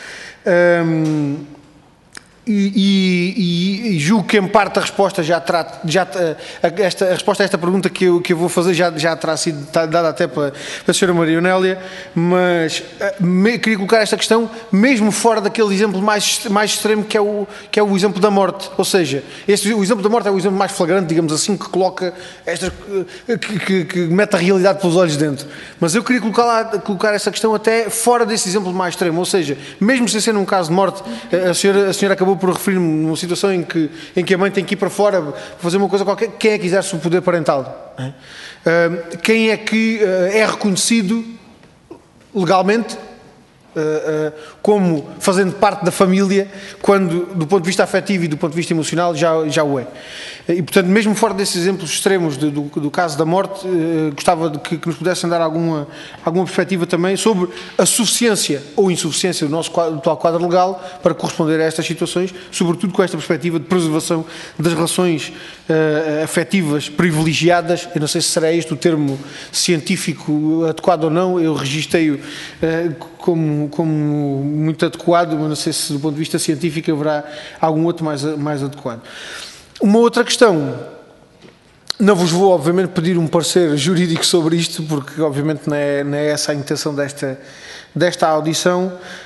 Um, E, e, e julgo que em parte a resposta já terá, já, a, esta, a resposta a esta pergunta que eu, que eu vou fazer já, já terá sido dada até para, para a senhora Maria Eunélia, mas me, queria colocar esta questão mesmo fora daquele exemplo mais, mais extremo que é, o, que é o exemplo da morte, ou seja, este, o exemplo da morte é o exemplo mais flagrante, digamos assim, que coloca estas, que, que, que mete a realidade pelos olhos dentro, mas eu queria colocar, lá, colocar essa questão até fora desse exemplo mais extremo, ou seja, mesmo sem ser num caso de morte, a senhora, a senhora acabou por referir-me numa situação em que, em que a mãe tem que ir para fora fazer uma coisa qualquer, quem é que exerce o poder parental? É? Uh, quem é que uh, é reconhecido legalmente uh, uh, como fazendo parte da família quando, do ponto de vista afetivo e do ponto de vista emocional, já, já o é? E, portanto, mesmo fora desses exemplos extremos de, do, do caso da morte, eh, gostava de que, que nos pudessem dar alguma, alguma perspectiva também sobre a suficiência ou insuficiência do nosso quadro, do atual quadro legal para corresponder a estas situações, sobretudo com esta perspectiva de preservação das relações eh, afetivas privilegiadas. Eu não sei se será este o termo científico adequado ou não, eu registrei-o eh, como, como muito adequado, mas não sei se do ponto de vista científico haverá algum outro mais, mais adequado. Uma outra questão, não vos vou obviamente pedir um parecer jurídico sobre isto, porque obviamente não é, não é essa a intenção desta, desta audição,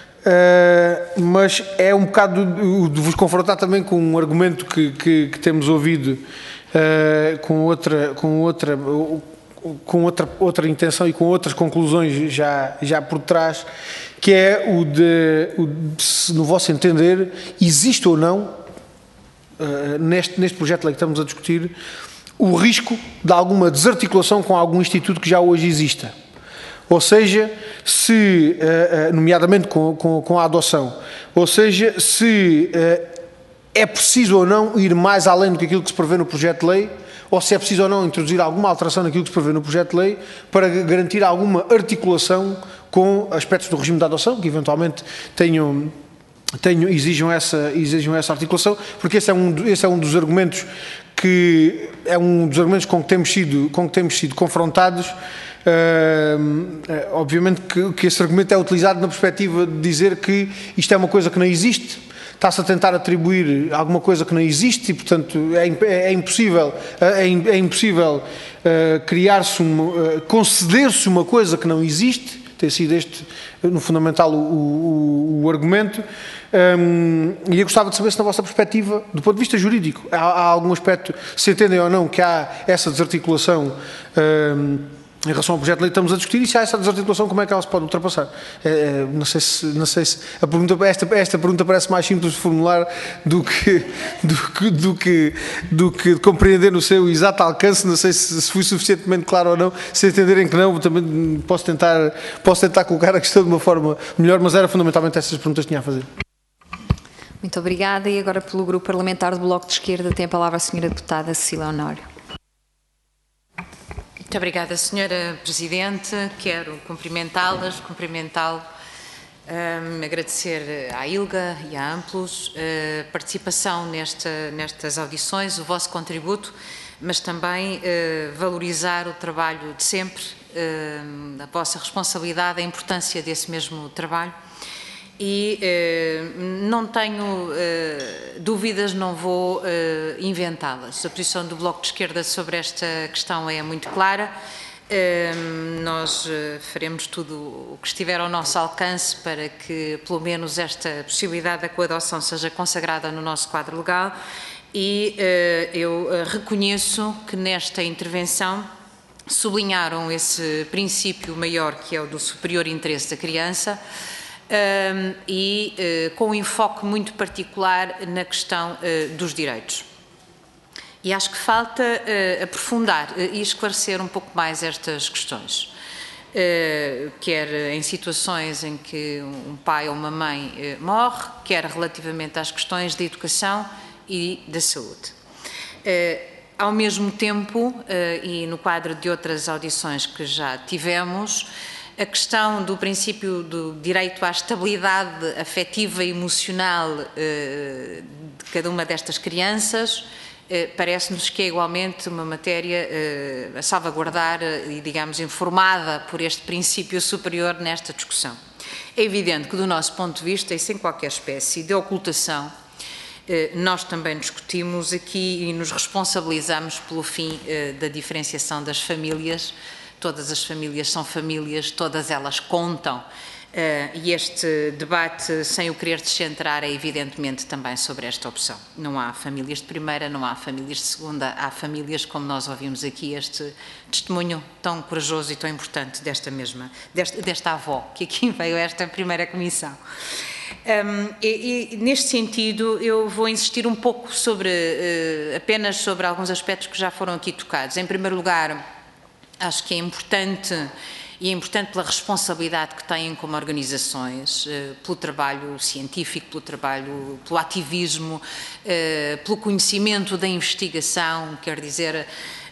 uh, mas é um bocado de, de vos confrontar também com um argumento que, que, que temos ouvido uh, com, outra, com, outra, com outra, outra intenção e com outras conclusões já, já por trás, que é o de, o de, se no vosso entender, existe ou não, Uh, neste, neste projeto de lei que estamos a discutir, o risco de alguma desarticulação com algum instituto que já hoje exista. Ou seja, se, uh, uh, nomeadamente com, com, com a adoção, ou seja, se uh, é preciso ou não ir mais além do que aquilo que se prevê no projeto de lei, ou se é preciso ou não introduzir alguma alteração naquilo que se prevê no projeto de lei para garantir alguma articulação com aspectos do regime de adoção, que eventualmente tenham... Tenho, exijam, essa, exijam essa articulação, porque esse é, um, esse é um dos argumentos que é um dos argumentos com que temos sido, com que temos sido confrontados. Uh, obviamente que, que esse argumento é utilizado na perspectiva de dizer que isto é uma coisa que não existe, está-se a tentar atribuir alguma coisa que não existe e, portanto, é, é impossível, é, é impossível uh, criar-se, uh, conceder-se uma coisa que não existe. Tem sido este, no fundamental, o, o, o argumento. Um, e eu gostava de saber se, na vossa perspectiva, do ponto de vista jurídico, há, há algum aspecto, se entendem ou não, que há essa desarticulação um, em relação ao projeto de lei que estamos a discutir, e se há essa desarticulação, como é que ela se pode ultrapassar? É, não sei se, não sei se a pergunta, esta, esta pergunta parece mais simples de formular do que, do que, do que, do que compreender no seu exato alcance. Não sei se, se fui suficientemente claro ou não. Se entenderem que não, também posso tentar, posso tentar colocar a questão de uma forma melhor, mas era fundamentalmente essas perguntas que tinha a fazer. Muito obrigada. E agora, pelo Grupo Parlamentar do Bloco de Esquerda, tem a palavra a senhora deputada Cecília Honório. Muito obrigada, senhora Presidente. Quero cumprimentá-las, cumprimentá-lo, um, agradecer à ILGA e à Amplos a participação nesta, nestas audições, o vosso contributo, mas também uh, valorizar o trabalho de sempre, uh, a vossa responsabilidade, a importância desse mesmo trabalho. E eh, não tenho eh, dúvidas, não vou eh, inventá-las. A posição do Bloco de Esquerda sobre esta questão é muito clara. Eh, nós eh, faremos tudo o que estiver ao nosso alcance para que, pelo menos, esta possibilidade da coadoção seja consagrada no nosso quadro legal. E eh, eu eh, reconheço que nesta intervenção sublinharam esse princípio maior, que é o do superior interesse da criança, Um, e uh, com um enfoque muito particular na questão uh, dos direitos. E acho que falta uh, aprofundar uh, e esclarecer um pouco mais estas questões, uh, quer em situações em que um pai ou uma mãe uh, morre, quer relativamente às questões da educação e da saúde. Uh, ao mesmo tempo, uh, e no quadro de outras audições que já tivemos, a questão do princípio do direito à estabilidade afetiva e emocional eh, de cada uma destas crianças parece-nos que é igualmente uma matéria a salvaguardar e, digamos, informada por este princípio superior nesta discussão. É evidente que, do nosso ponto de vista, e sem qualquer espécie de ocultação, nós também discutimos aqui e nos responsabilizamos pelo fim da diferenciação das famílias. Todas as famílias são famílias, todas elas contam. E este debate, sem o querer descentrar, é evidentemente também sobre esta opção. Não há famílias de primeira, não há famílias de segunda, há famílias, como nós ouvimos aqui, este testemunho tão corajoso e tão importante desta mesma, desta, desta avó, que aqui veio a esta primeira comissão. Um, e, e, neste sentido, eu vou insistir um pouco sobre, uh, apenas sobre alguns aspectos que já foram aqui tocados. Em primeiro lugar, acho que é importante, e é importante pela responsabilidade que têm como organizações, uh, pelo trabalho científico, pelo trabalho, pelo ativismo, uh, pelo conhecimento da investigação, quer dizer,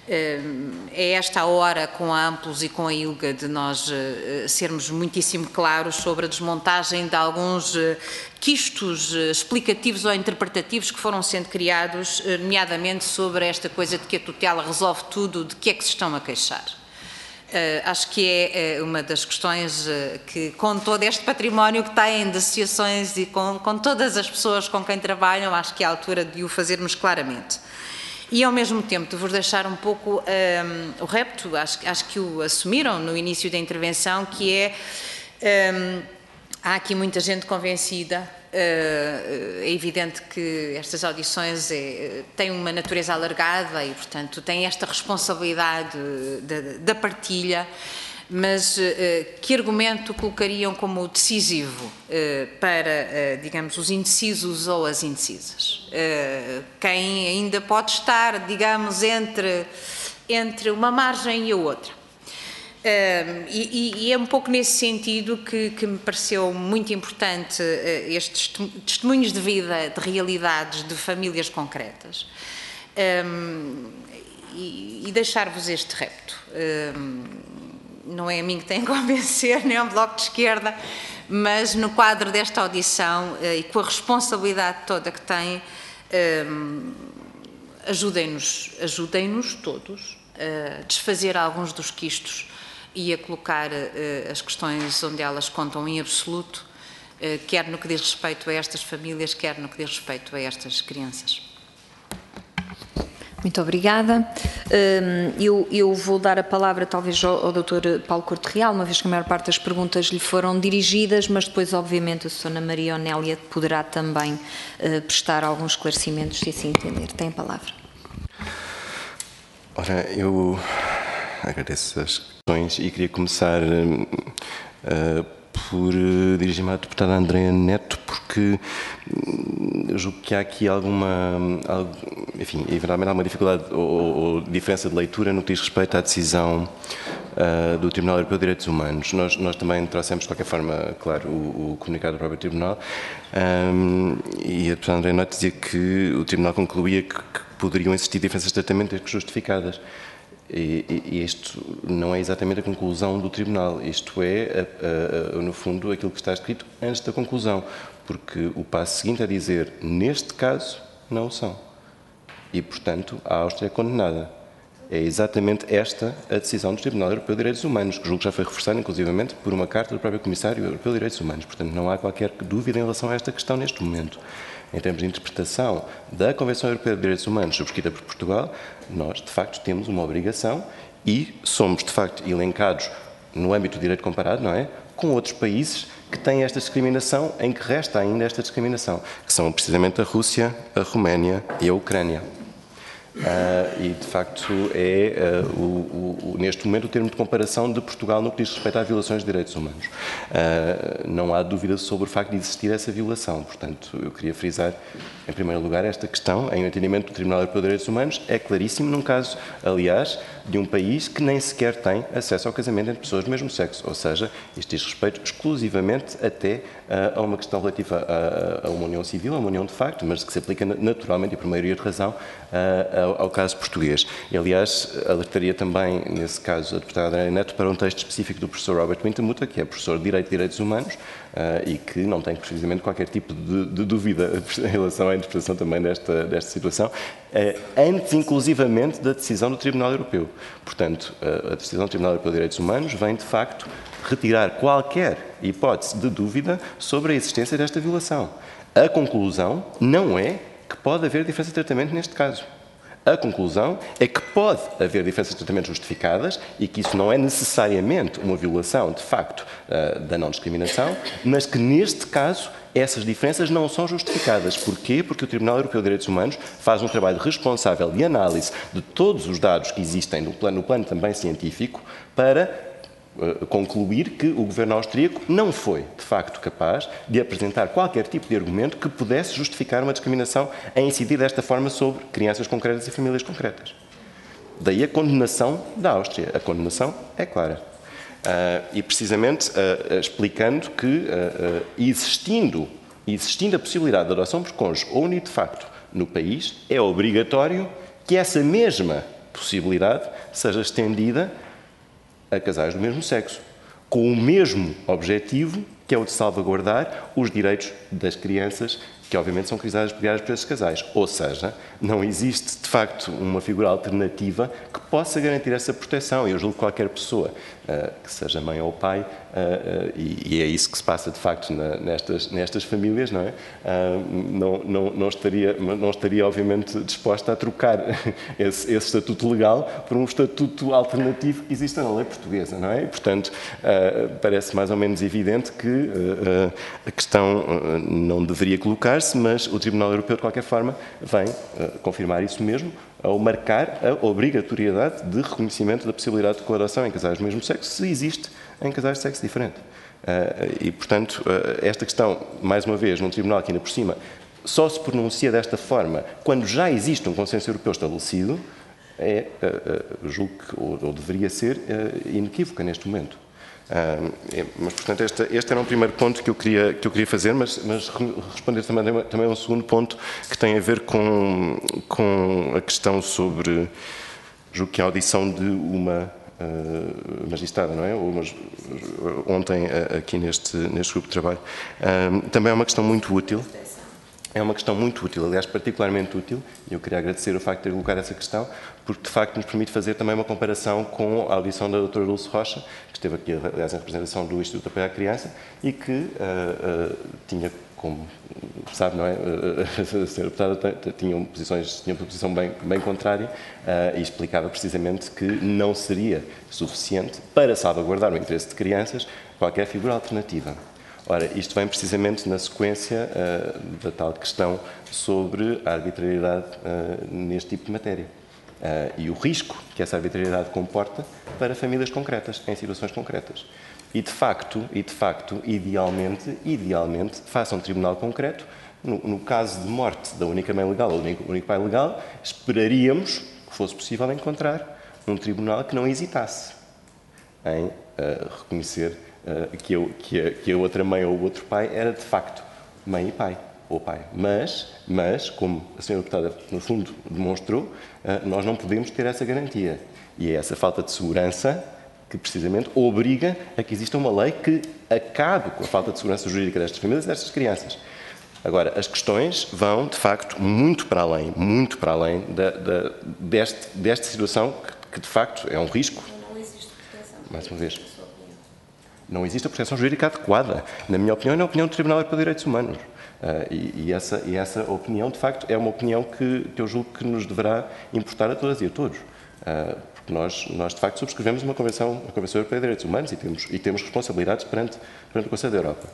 é esta a hora com a Amplos e com a ILGA de nós uh, sermos muitíssimo claros sobre a desmontagem de alguns uh, quistos uh, explicativos ou interpretativos que foram sendo criados, uh, nomeadamente sobre esta coisa de que a tutela resolve tudo, de que é que se estão a queixar. Uh, acho que é uh, uma das questões uh, que, com todo este património que têm de associações e com, com todas as pessoas com quem trabalham, acho que é a altura de o fazermos claramente. E, ao mesmo tempo, de vos deixar um pouco um, o repto, acho, acho que o assumiram no início da intervenção, que é, um, há aqui muita gente convencida, uh, é evidente que estas audições é, têm uma natureza alargada e, portanto, têm esta responsabilidade da partilha, mas uh, que argumento colocariam como decisivo uh, para, uh, digamos, os indecisos ou as indecisas? Uh, quem ainda pode estar, digamos, entre, entre uma margem e a outra. Uh, e, e é um pouco nesse sentido que, que me pareceu muito importante uh, estes testemunhos de vida, de realidades, de famílias concretas. Um, e, e deixar-vos este repto. Um, não é a mim que tem a convencer, nem ao Bloco de Esquerda, mas no quadro desta audição uh, e com a responsabilidade toda que tem, um, ajudem-nos, ajudem-nos todos a desfazer alguns dos quistos e a colocar uh, as questões onde elas contam em absoluto, uh, quer no que diz respeito a estas famílias, quer no que diz respeito a estas crianças. Muito obrigada. Eu, eu vou dar a palavra talvez ao, ao doutor Paulo Couto Real, uma vez que a maior parte das perguntas lhe foram dirigidas, mas depois obviamente a senhora Maria Onélia poderá também uh, prestar alguns esclarecimentos, se assim entender. Tem a palavra. Ora, eu agradeço as questões e queria começar uh, por uh, dirigir-me à deputada Andréa Neto, porque uh, julgo que há aqui alguma, algo, enfim, eventualmente há uma dificuldade ou, ou diferença de leitura no que diz respeito à decisão uh, do Tribunal Europeu de Direitos Humanos. Nós, nós também trouxemos, de qualquer forma, claro, o, o comunicado do próprio Tribunal, um, e a deputada Andréa Neto dizia que o Tribunal concluía que, que poderiam existir diferenças de tratamento justificadas. E, e isto não é exatamente a conclusão do Tribunal, isto é, a, a, a, no fundo, aquilo que está escrito antes da conclusão, porque o passo seguinte é dizer, neste caso, não o são. E, portanto, a Áustria é condenada. É exatamente esta a decisão do Tribunal Europeu de Direitos Humanos, que julgo que já foi reforçada, inclusivamente, por uma carta do próprio Comissário Europeu de Direitos Humanos. Portanto, não há qualquer dúvida em relação a esta questão neste momento. Em termos de interpretação da Convenção Europeia de Direitos Humanos subscrita por Portugal, nós, de facto, temos uma obrigação e somos, de facto, elencados no âmbito do direito comparado, não é? Com outros países que têm esta discriminação, em que resta ainda esta discriminação, que são precisamente a Rússia, a Roménia e a Ucrânia. Uh, e, de facto, é uh, o, o, neste momento o termo de comparação de Portugal no que diz respeito a violações de direitos humanos. Uh, não há dúvida sobre o facto de existir essa violação. Portanto, eu queria frisar, em primeiro lugar, esta questão, em entendimento do Tribunal Europeu de Direitos Humanos, é claríssimo num caso, aliás, de um país que nem sequer tem acesso ao casamento entre pessoas do mesmo sexo. Ou seja, isto diz respeito exclusivamente até uh, a uma questão relativa a, a uma união civil, a uma união de facto, mas que se aplica naturalmente e por maioria de razão a ao, ao caso português. E, aliás, alertaria também, nesse caso, a deputada Andréia Neto para um texto específico do professor Robert Wintemuth, que é professor de Direito e Direitos Humanos, uh, e que não tem precisamente qualquer tipo de, de dúvida em relação à interpretação também desta, desta situação, uh, antes, inclusivamente, da decisão do Tribunal Europeu. Portanto, uh, a decisão do Tribunal Europeu de Direitos Humanos vem, de facto, retirar qualquer hipótese de dúvida sobre a existência desta violação. A conclusão não é que pode haver diferença de tratamento neste caso. A conclusão é que pode haver diferenças de tratamento justificadas e que isso não é necessariamente uma violação, de facto, da não-discriminação, mas que, neste caso, essas diferenças não são justificadas. Porquê? Porque o Tribunal Europeu de Direitos Humanos faz um trabalho responsável de análise de todos os dados que existem no plano, no plano também científico para concluir que o governo austríaco não foi, de facto, capaz de apresentar qualquer tipo de argumento que pudesse justificar uma discriminação a incidir desta forma sobre crianças concretas e famílias concretas. Daí a condenação da Áustria. A condenação é clara. Uh, e, precisamente, uh, uh, explicando que, uh, uh, existindo, existindo a possibilidade de adoção por cônjuge ou unido de facto no país, é obrigatório que essa mesma possibilidade seja estendida a casais do mesmo sexo, com o mesmo objetivo, que é o de salvaguardar os direitos das crianças, que obviamente são criadas por esses casais. Ou seja, não existe, de facto, uma figura alternativa que possa garantir essa proteção. Eu julgo que qualquer pessoa, uh, que seja mãe ou pai, uh, uh, e, e é isso que se passa, de facto, na, nestas, nestas famílias, não é? Uh, não, não, não, estaria, não estaria, obviamente, disposta a trocar esse, esse estatuto legal por um estatuto alternativo que existe na lei portuguesa, não é? E, portanto, uh, parece mais ou menos evidente que uh, uh, a questão uh, não deveria colocar-se, mas o Tribunal Europeu, de qualquer forma, vem uh, confirmar isso mesmo, ao marcar a obrigatoriedade de reconhecimento da possibilidade de coadoção em casais do mesmo sexo, se existe em casais de sexo diferente. Uh, e, portanto, uh, esta questão, mais uma vez, num tribunal que ainda por cima só se pronuncia desta forma quando já existe um consenso europeu estabelecido, é, uh, uh, julgo que, ou, ou deveria ser, uh, inequívoca neste momento. Uh, é, mas, portanto, este, este era um primeiro ponto que eu queria, que eu queria fazer, mas, mas responder também, também a um segundo ponto que tem a ver com, com a questão sobre, julgo que a audição de uma uh, magistrada, não é? Ou, mas, ontem, uh, aqui neste, neste grupo de trabalho. Uh, também é uma questão muito útil. É uma questão muito útil, aliás, particularmente útil, e eu queria agradecer o facto de ter colocado essa questão, porque de facto nos permite fazer também uma comparação com a audição da doutora Dulce Rocha, que esteve aqui, aliás, em representação do Instituto de Apoio à Criança, e que uh, uh, tinha, como sabe, não é? A senhora deputada tinha posições, tinha uma posição bem, bem contrária uh, e explicava precisamente que não seria suficiente para salvaguardar o interesse de crianças qualquer figura alternativa. Ora, isto vem precisamente na sequência uh, da tal questão sobre a arbitrariedade uh, neste tipo de matéria uh, e o risco que essa arbitrariedade comporta para famílias concretas, em situações concretas. E, de facto, e de facto idealmente, idealmente, faça um tribunal concreto. No, no caso de morte da única mãe legal ou do único, único pai legal, esperaríamos que fosse possível encontrar um tribunal que não hesitasse em uh, reconhecer Uh, que, eu, que, a, que a outra mãe ou o outro pai era, de facto, mãe e pai, ou pai. Mas, mas como a senhora deputada, no fundo, demonstrou, uh, nós não podemos ter essa garantia. E é essa falta de segurança que, precisamente, obriga a que exista uma lei que acabe com a falta de segurança jurídica destas famílias e destas crianças. Agora, as questões vão, de facto, muito para além, muito para além da, da, deste, desta situação que, que, de facto, é um risco. Não existe proteção. Mais uma vez. Não existe a proteção jurídica adequada. Na minha opinião, é na opinião do Tribunal Europeu de Direitos Humanos. Uh, e, e, essa, e essa opinião, de facto, é uma opinião que, que eu julgo que nos deverá importar a todas e a todos. Uh, porque nós, nós, de facto, subscrevemos uma Convenção, a Convenção Europeia de Direitos Humanos e temos, e temos responsabilidades perante, perante o Conselho da Europa.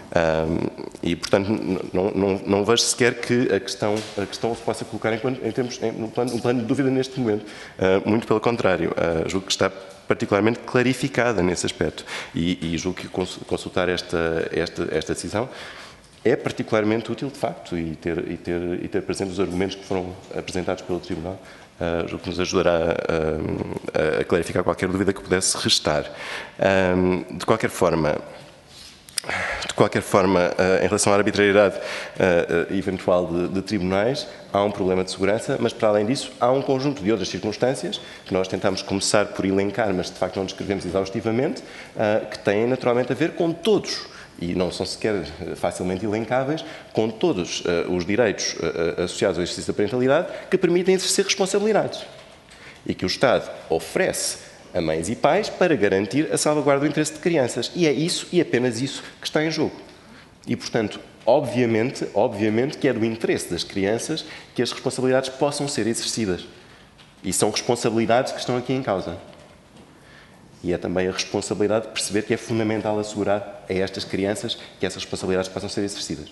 Uh, e, portanto, não, não, não vejo sequer que a questão, a questão se possa colocar em, em termos, em, no, plano, no plano de dúvida neste momento. Uh, muito pelo contrário. Uh, julgo que está particularmente clarificada nesse aspecto. E, e julgo que consultar esta, esta, esta decisão é particularmente útil, de facto, e ter, e ter, e ter presente os argumentos que foram apresentados pelo Tribunal, uh, julgo que nos ajudará a, a, a clarificar qualquer dúvida que pudesse restar. Um, de qualquer forma, de qualquer forma, em relação à arbitrariedade eventual de, de tribunais, há um problema de segurança, mas para além disso há um conjunto de outras circunstâncias que nós tentamos começar por elencar, mas de facto não descrevemos exaustivamente, que têm naturalmente a ver com todos, e não são sequer facilmente elencáveis, com todos os direitos associados ao exercício da parentalidade que permitem exercer responsabilidades e que o Estado oferece a mães e pais para garantir a salvaguarda do interesse de crianças. E é isso, e apenas isso, que está em jogo. E, portanto, obviamente, obviamente que é do interesse das crianças que as responsabilidades possam ser exercidas. E são responsabilidades que estão aqui em causa. E é também a responsabilidade de perceber que é fundamental assegurar a estas crianças que essas responsabilidades possam ser exercidas.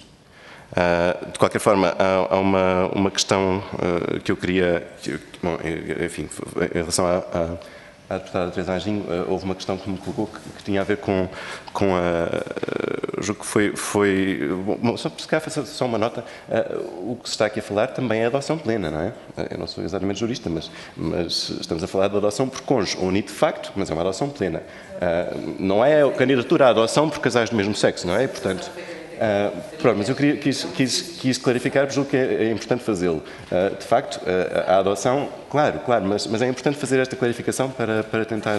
Uh, de qualquer forma, há, há uma, uma questão uh, que eu queria... Que, bom, enfim, em relação a... a A deputada Teresa Anjinho, houve uma questão que me colocou que, que tinha a ver com, com a... Julgo que foi... foi bom, só, se calhar, só uma nota. Uh, o que se está aqui a falar também é a adoção plena, não é? Eu não sou exatamente jurista, mas, mas estamos a falar de adoção por cônjuge, ou unido de facto, mas é uma adoção plena. Uh, não é candidatura à adoção por casais do mesmo sexo, não é? Portanto... Uh, pronto, mas eu queria, quis, quis, quis clarificar, porque julgo que é, é importante fazê-lo. Uh, de facto, uh, a adoção, claro, claro, mas, mas é importante fazer esta clarificação para, para tentar...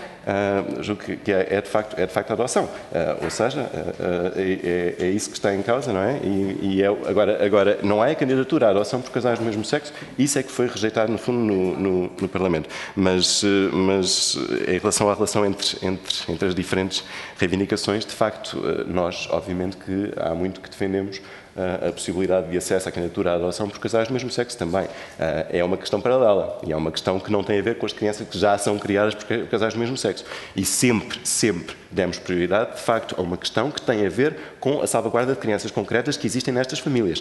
Uh, julgo que, que é, é, de facto, é de facto a adoção, uh, ou seja, uh, uh, é, é isso que está em causa, não é? E, e é agora, agora, não é a candidatura à adoção por casais do mesmo sexo, isso é que foi rejeitado, no fundo, no, no, no Parlamento. Mas, uh, mas, em relação à relação entre, entre, entre as diferentes reivindicações, de facto, uh, nós, obviamente, que há muito que defendemos a possibilidade de acesso à candidatura à adoção por casais do mesmo sexo também. É uma questão paralela e é uma questão que não tem a ver com as crianças que já são criadas por casais do mesmo sexo. E sempre, sempre demos prioridade, de facto, a uma questão que tem a ver com a salvaguarda de crianças concretas que existem nestas famílias.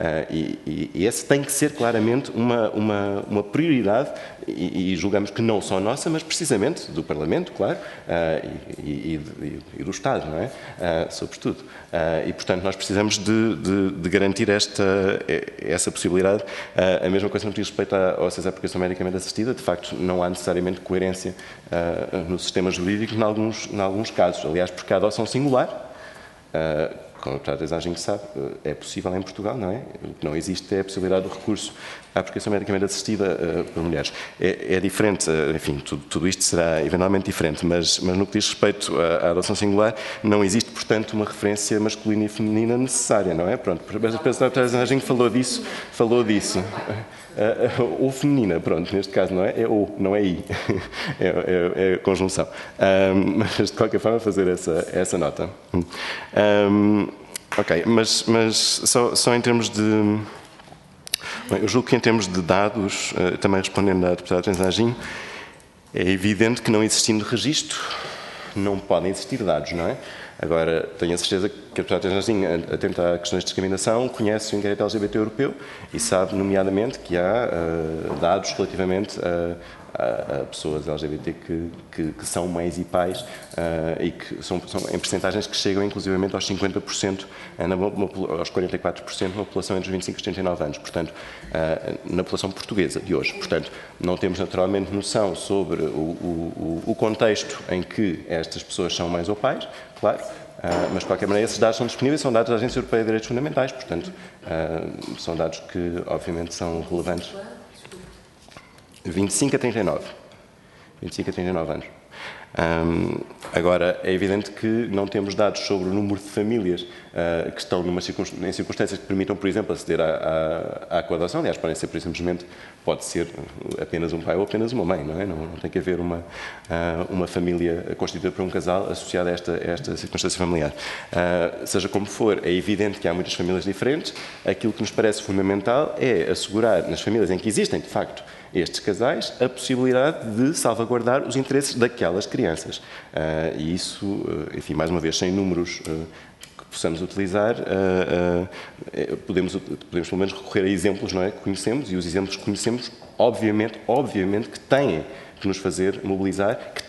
E, e, e esse tem que ser claramente uma, uma, uma prioridade e, e julgamos que não só nossa, mas precisamente do Parlamento, claro, e, e, e, e do Estado, não é? Sobretudo. E, portanto, nós precisamos de, de de garantir esta, essa possibilidade. A mesma coisa no que diz respeito ao acesso à procriação medicamente assistida, de facto não há necessariamente coerência no sistema jurídico em alguns, em alguns casos, aliás, porque a adoção singular, como a deputada Anjinho sabe, é possível em Portugal, não é? O que não existe é a possibilidade do recurso à procriação medicamente assistida uh, por mulheres. É, é diferente, uh, enfim, tudo, tudo isto será eventualmente diferente, mas, mas no que diz respeito à, à adoção singular, não existe, portanto, uma referência masculina e feminina necessária, não é? Pronto, mas a deputada Anjinho falou disso, falou disso. Uh, uh, ou feminina, pronto, neste caso não é, é ou, não é i, é, é, é conjunção. Um, mas, de qualquer forma, fazer essa, essa nota. Um, ok, mas, mas só, só em termos de... Bem, eu julgo que em termos de dados, uh, também respondendo à deputada Teresa Anjinho, é evidente que não existindo registro, não podem existir dados, não é? Agora, tenho a certeza que a deputada Teresa Anjinho, atenta a questões de discriminação, conhece o inquérito L G B T europeu e sabe, nomeadamente, que há uh, dados relativamente a, a, a pessoas L G B T que, que, que são mães e pais uh, e que são, são em percentagens que chegam, inclusivamente, aos cinquenta por cento, na, aos quarenta e quatro por cento na população entre os vinte e cinco e os trinta e nove anos, portanto, uh, na população portuguesa de hoje. Portanto, não temos, naturalmente, noção sobre o, o, o contexto em que estas pessoas são mães ou pais, claro, uh, mas de qualquer maneira esses dados são disponíveis, são dados da Agência Europeia de Direitos Fundamentais, portanto, uh, são dados que obviamente são relevantes. vinte e cinco a trinta e nove. vinte e cinco a trinta e nove anos. Um, agora, é evidente que não temos dados sobre o número de famílias uh, que estão numa circunst em circunstâncias que permitam, por exemplo, aceder à, à, à coadoção. Aliás, podem ser, por simplesmente, pode ser apenas um pai ou apenas uma mãe, não é? Não, não tem que haver uma, uh, uma família constituída por um casal associada a esta, a esta circunstância familiar. Uh, seja como for, é evidente que há muitas famílias diferentes. Aquilo que nos parece fundamental é assegurar, nas famílias em que existem, de facto, estes casais, a possibilidade de salvaguardar os interesses daquelas crianças. Uh, e isso, uh, enfim, mais uma vez, sem números uh, que possamos utilizar, uh, uh, podemos, podemos pelo menos recorrer a exemplos, não é, que conhecemos, e os exemplos que conhecemos, obviamente, obviamente que têm que nos fazer mobilizar, que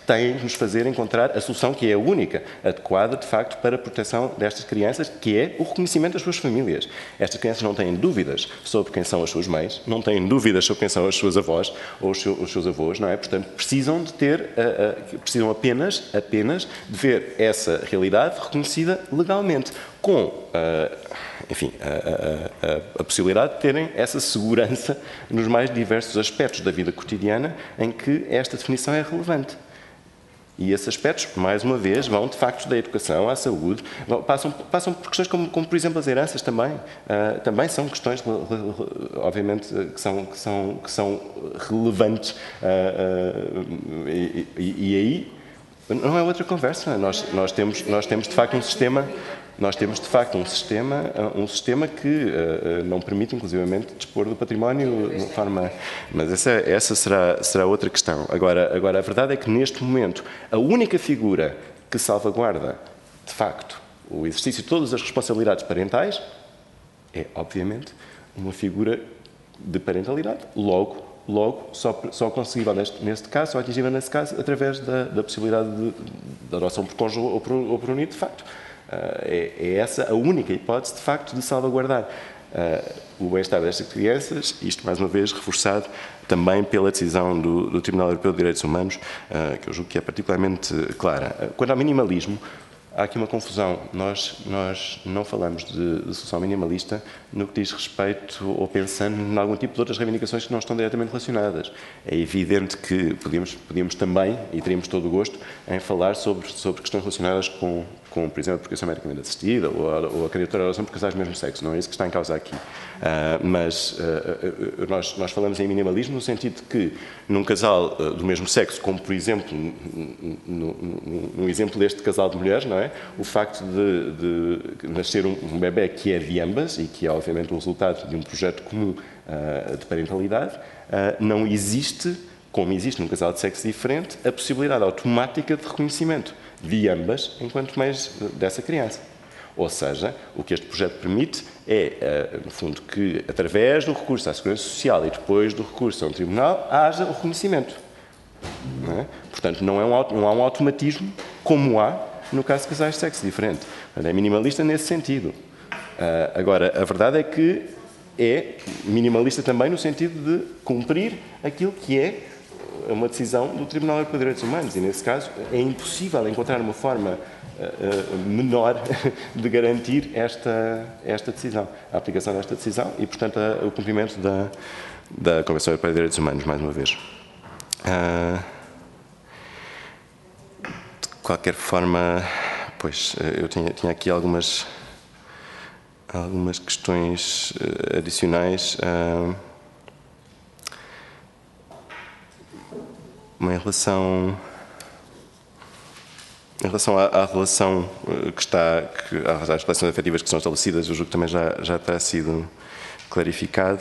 têm de nos fazer encontrar a solução que é a única, adequada, de facto, para a proteção destas crianças, que é o reconhecimento das suas famílias. Estas crianças não têm dúvidas sobre quem são as suas mães, não têm dúvidas sobre quem são as suas avós ou os seus, os seus avós, não é? Portanto, precisam de ter, uh, uh, precisam apenas, apenas de ver essa realidade reconhecida legalmente, com, uh, enfim, a, a, a, a possibilidade de terem essa segurança nos mais diversos aspectos da vida cotidiana em que esta definição é relevante. E esses aspectos, mais uma vez, vão de facto da educação à saúde, vão, passam, passam por questões como, como, por exemplo, as heranças também. Uh, também são questões, obviamente, que são, que são, que são relevantes. Uh, uh, e, e, e aí não é outra conversa. Nós, nós, temos, nós temos, de facto, um sistema... Nós temos, de facto, um sistema, um sistema que uh, não permite, inclusivamente, dispor do património de uma forma... Mas essa, essa será, será outra questão. Agora, agora, a verdade é que, neste momento, a única figura que salvaguarda, de facto, o exercício de todas as responsabilidades parentais é, obviamente, uma figura de parentalidade. Logo, logo só, só conseguível, neste, neste caso, só atingível nesse caso, através da, da possibilidade de, de adoção por cônjuge ou por, ou por unido, de facto. É, é essa a única hipótese, de facto, de salvaguardar uh, o bem-estar destas crianças, isto, mais uma vez, reforçado também pela decisão do, do Tribunal Europeu de Direitos Humanos, uh, que eu julgo que é particularmente clara. Quando há minimalismo, há aqui uma confusão. Nós, nós não falamos de, de solução minimalista no que diz respeito ou pensando em algum tipo de outras reivindicações que não estão diretamente relacionadas. É evidente que podíamos, podíamos também, e teríamos todo o gosto, em falar sobre, sobre questões relacionadas com, com, por exemplo, a procriação medicamente assistida ou a, ou a candidatura à adoção por casais do mesmo sexo. Não é isso que está em causa aqui. Uh, mas uh, nós, nós falamos em minimalismo no sentido de que num casal uh, do mesmo sexo, como por exemplo, no exemplo deste casal de mulheres, não é? O facto de, de nascer um, um bebé que é de ambas e que é obviamente o resultado de um projeto comum uh, de parentalidade, uh, não existe, como existe num casal de sexo diferente, a possibilidade automática de reconhecimento de ambas enquanto mães dessa criança. Ou seja, o que este projeto permite é, uh, no fundo, que através do recurso à Segurança Social e depois do recurso a um tribunal, haja o reconhecimento. Não é? Portanto, não, é um, não há um automatismo como há no caso de casais de sexo diferente. É minimalista nesse sentido. Uh, agora, a verdade é que é minimalista também no sentido de cumprir aquilo que é uma decisão do Tribunal Europeu de Direitos Humanos. E, nesse caso, é impossível encontrar uma forma uh, uh, menor de garantir esta, esta decisão, a aplicação desta decisão e, portanto, a, o cumprimento da, da Convenção Europeia de Direitos Humanos, mais uma vez. Uh, De qualquer forma, pois, eu tinha, tinha aqui algumas, algumas questões adicionais. Uma em relação, em relação à, à relação que está, que, às relações afetivas que são estabelecidas, eu julgo que também já, já terá sido clarificado.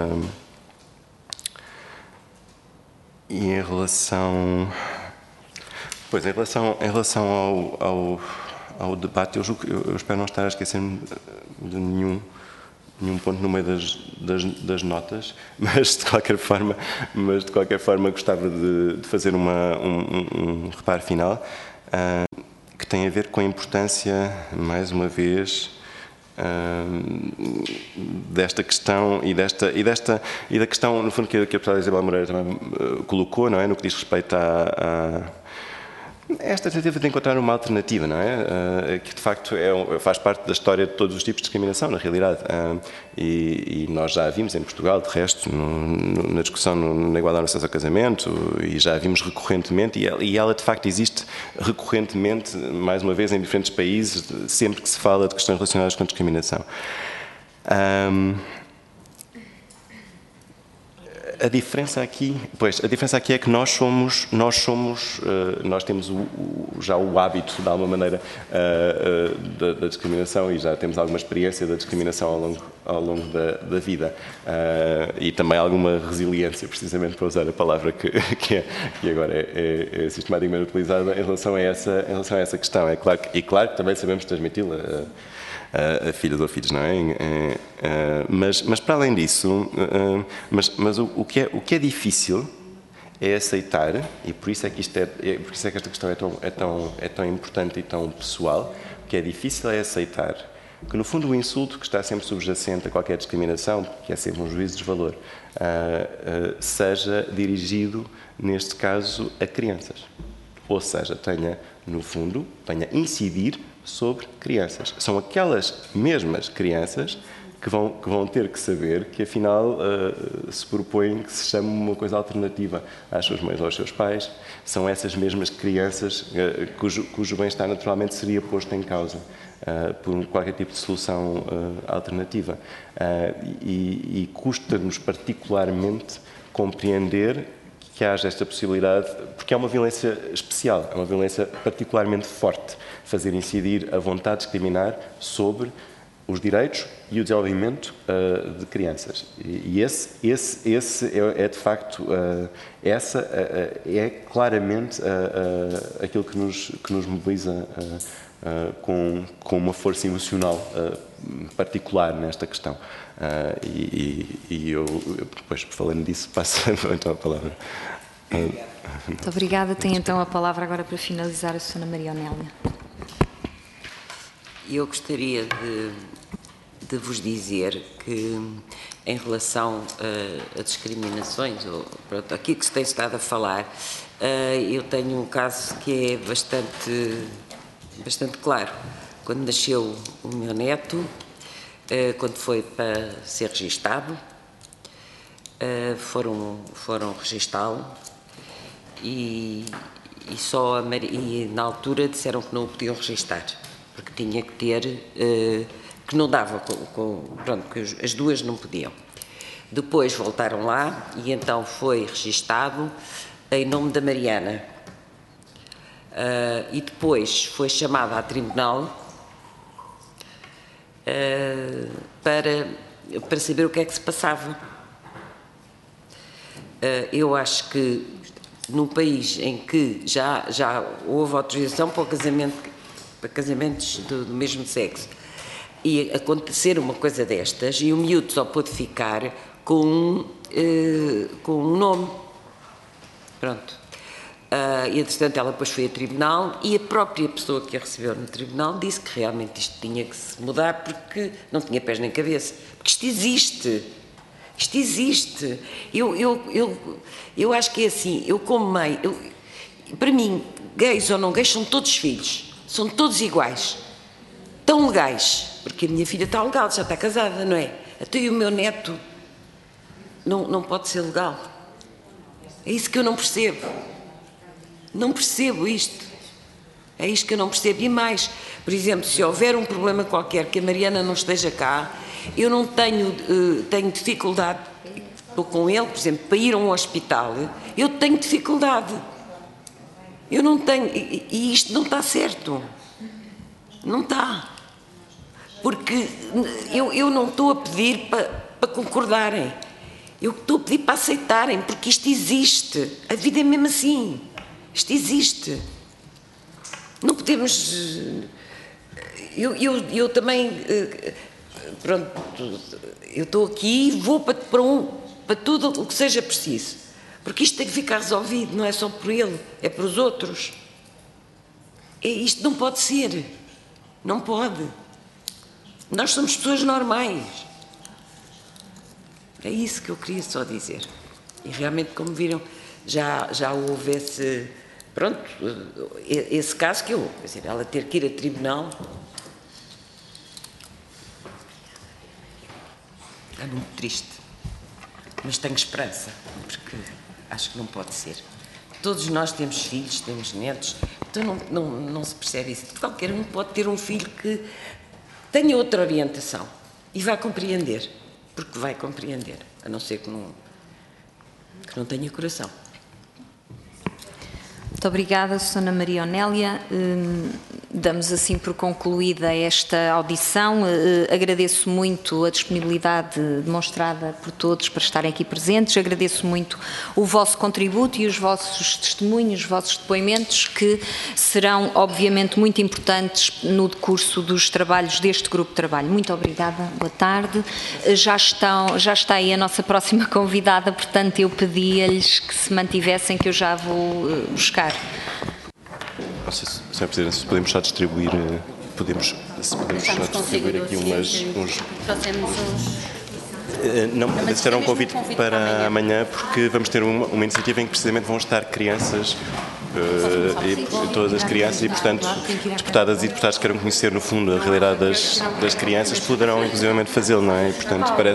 E em relação... Pois, em relação, em relação ao, ao, ao debate, eu, julgo, eu, eu espero não estar a esquecer-me de nenhum, nenhum ponto no meio das, das, das notas, mas de qualquer forma, mas de qualquer forma gostava de, de fazer uma, um, um, um reparo final, uh, que tem a ver com a importância, mais uma vez, Uh, desta questão e desta e desta e da questão, no fundo, que a deputada Isabel Moreira também uh, colocou, não é, no que diz respeito a, a esta tentativa de encontrar uma alternativa, não é? Uh, que de facto é, faz parte da história de todos os tipos de discriminação, na realidade. Uh, e, e nós já a vimos em Portugal, de resto, no, no, na discussão no, na igualdade no acesso ao casamento, e já a vimos recorrentemente, e ela, e ela de facto existe recorrentemente, mais uma vez, em diferentes países, sempre que se fala de questões relacionadas com discriminação. Um, A diferença aqui, pois, a diferença aqui é que nós somos, nós somos, uh, nós temos o, o, já o hábito, de alguma maneira, uh, uh, da, da discriminação e já temos alguma experiência da discriminação ao longo, ao longo da, da vida uh, e também alguma resiliência, precisamente para usar a palavra que, que, é, que agora é, é, é sistematicamente utilizada em relação a essa, em relação a essa questão. É claro, e claro que também sabemos transmiti-la uh, a filhos ou filhos, não é? é, é mas, mas para além disso, é, mas, mas o, o, que é, o que é difícil é aceitar, e por isso é que, isto é, é, por isso é que esta questão é tão, é, tão, é tão importante e tão pessoal, que é difícil é aceitar que, no fundo, o insulto que está sempre subjacente a qualquer discriminação, que é sempre um juízo de valor, uh, uh, seja dirigido, neste caso, a crianças. Ou seja, tenha, no fundo, venha incidir sobre crianças. São aquelas mesmas crianças que vão, que vão ter que saber que, afinal, uh, se propõem que se chame uma coisa alternativa às suas mães ou aos seus pais. São essas mesmas crianças uh, cujo, cujo bem-estar naturalmente seria posto em causa uh, por qualquer tipo de solução uh, alternativa. Uh, e e custa-nos particularmente compreender que haja esta possibilidade, porque é uma violência especial, é uma violência particularmente forte, fazer incidir a vontade de discriminar sobre os direitos e o desenvolvimento uh, de crianças. E, e esse, esse, esse é, é de facto, uh, essa uh, é claramente uh, uh, aquilo que nos, que nos mobiliza uh, uh, com, com uma força emocional uh, particular nesta questão. Uh, e, e eu, depois, falando disso, passo então a palavra. Uh, Muito obrigada. Tem então a palavra agora para finalizar a senhora Maria Onélia. Eu gostaria de, de vos dizer que, em relação a, a discriminações, ou pronto, aqui que se tem estado a falar, uh, eu tenho um caso que é bastante, bastante claro. Quando nasceu o meu neto, uh, quando foi para ser registado, uh, foram, foram registá-lo e, e, só a, e na altura disseram que não o podiam registar, porque tinha que ter, uh, que não dava, com, com, pronto, que as duas não podiam. Depois voltaram lá e então foi registado em nome da Mariana. Uh, e depois foi chamada a tribunal uh, para, para saber o que é que se passava. Uh, eu acho que num país em que já, já houve autorização para o casamento, para casamentos do, do mesmo sexo, e acontecer uma coisa destas, e o miúdo só pôde ficar com um, eh, com um nome. Pronto. Uh, e, entretanto, ela depois foi a tribunal e a própria pessoa que a recebeu no tribunal disse que realmente isto tinha que se mudar porque não tinha pés nem cabeça. Porque isto existe. Isto existe. Eu, eu, eu, eu acho que é assim, eu como mãe, eu, para mim, gays ou não gays, são todos filhos. São todos iguais, tão legais, porque a minha filha está legal, já está casada, não é? Até o meu neto não, não pode ser legal. É isso que eu não percebo. Não percebo isto. É isto que eu não percebo. E mais, por exemplo, se houver um problema qualquer que a Mariana não esteja cá, eu não tenho, uh, tenho dificuldade com ele, por exemplo, para ir a um hospital, eu tenho dificuldade. Eu não tenho, e, e isto não está certo, não está, porque eu, eu não estou a pedir para, para concordarem, eu estou a pedir para aceitarem, porque isto existe, a vida é mesmo assim, isto existe, não podemos, eu, eu, eu também, pronto, eu estou aqui e vou para, para, um, para tudo o que seja preciso. Porque isto tem que ficar resolvido, não é só por ele, é para os outros. É, isto não pode ser. Não pode. Nós somos pessoas normais. É isso que eu queria só dizer. E realmente, como viram, já, já houve esse, pronto, esse caso que eu, quer dizer, ela ter que ir a tribunal. É muito triste. Mas tenho esperança, porque acho que não pode ser. Todos nós temos filhos, temos netos, então não, não, não se percebe isso. Qualquer um pode ter um filho que tenha outra orientação e vai compreender, porque vai compreender, a não ser que não, que não tenha coração. Muito obrigada, senhora Maria Onélia. damos assim por concluída esta audição. Agradeço muito a disponibilidade demonstrada por todos para estarem aqui presentes. Agradeço muito o vosso contributo e os vossos testemunhos, os vossos depoimentos, que serão obviamente muito importantes no decurso dos trabalhos deste grupo de trabalho. Muito obrigada, boa tarde. Já, estão, já está aí a nossa próxima convidada, portanto eu pedia-lhes que se mantivessem, que eu já vou buscar. Não sei, senhora Presidente, se podemos já distribuir, podemos, se podemos já distribuir aqui umas, uns... Não, esse era um convite para amanhã, porque vamos ter uma, uma iniciativa em que precisamente vão estar crianças, uh, e, todas as crianças, e portanto deputadas e deputados que queiram conhecer no fundo a realidade das, das crianças poderão inclusivamente fazê-lo, não é? E portanto parece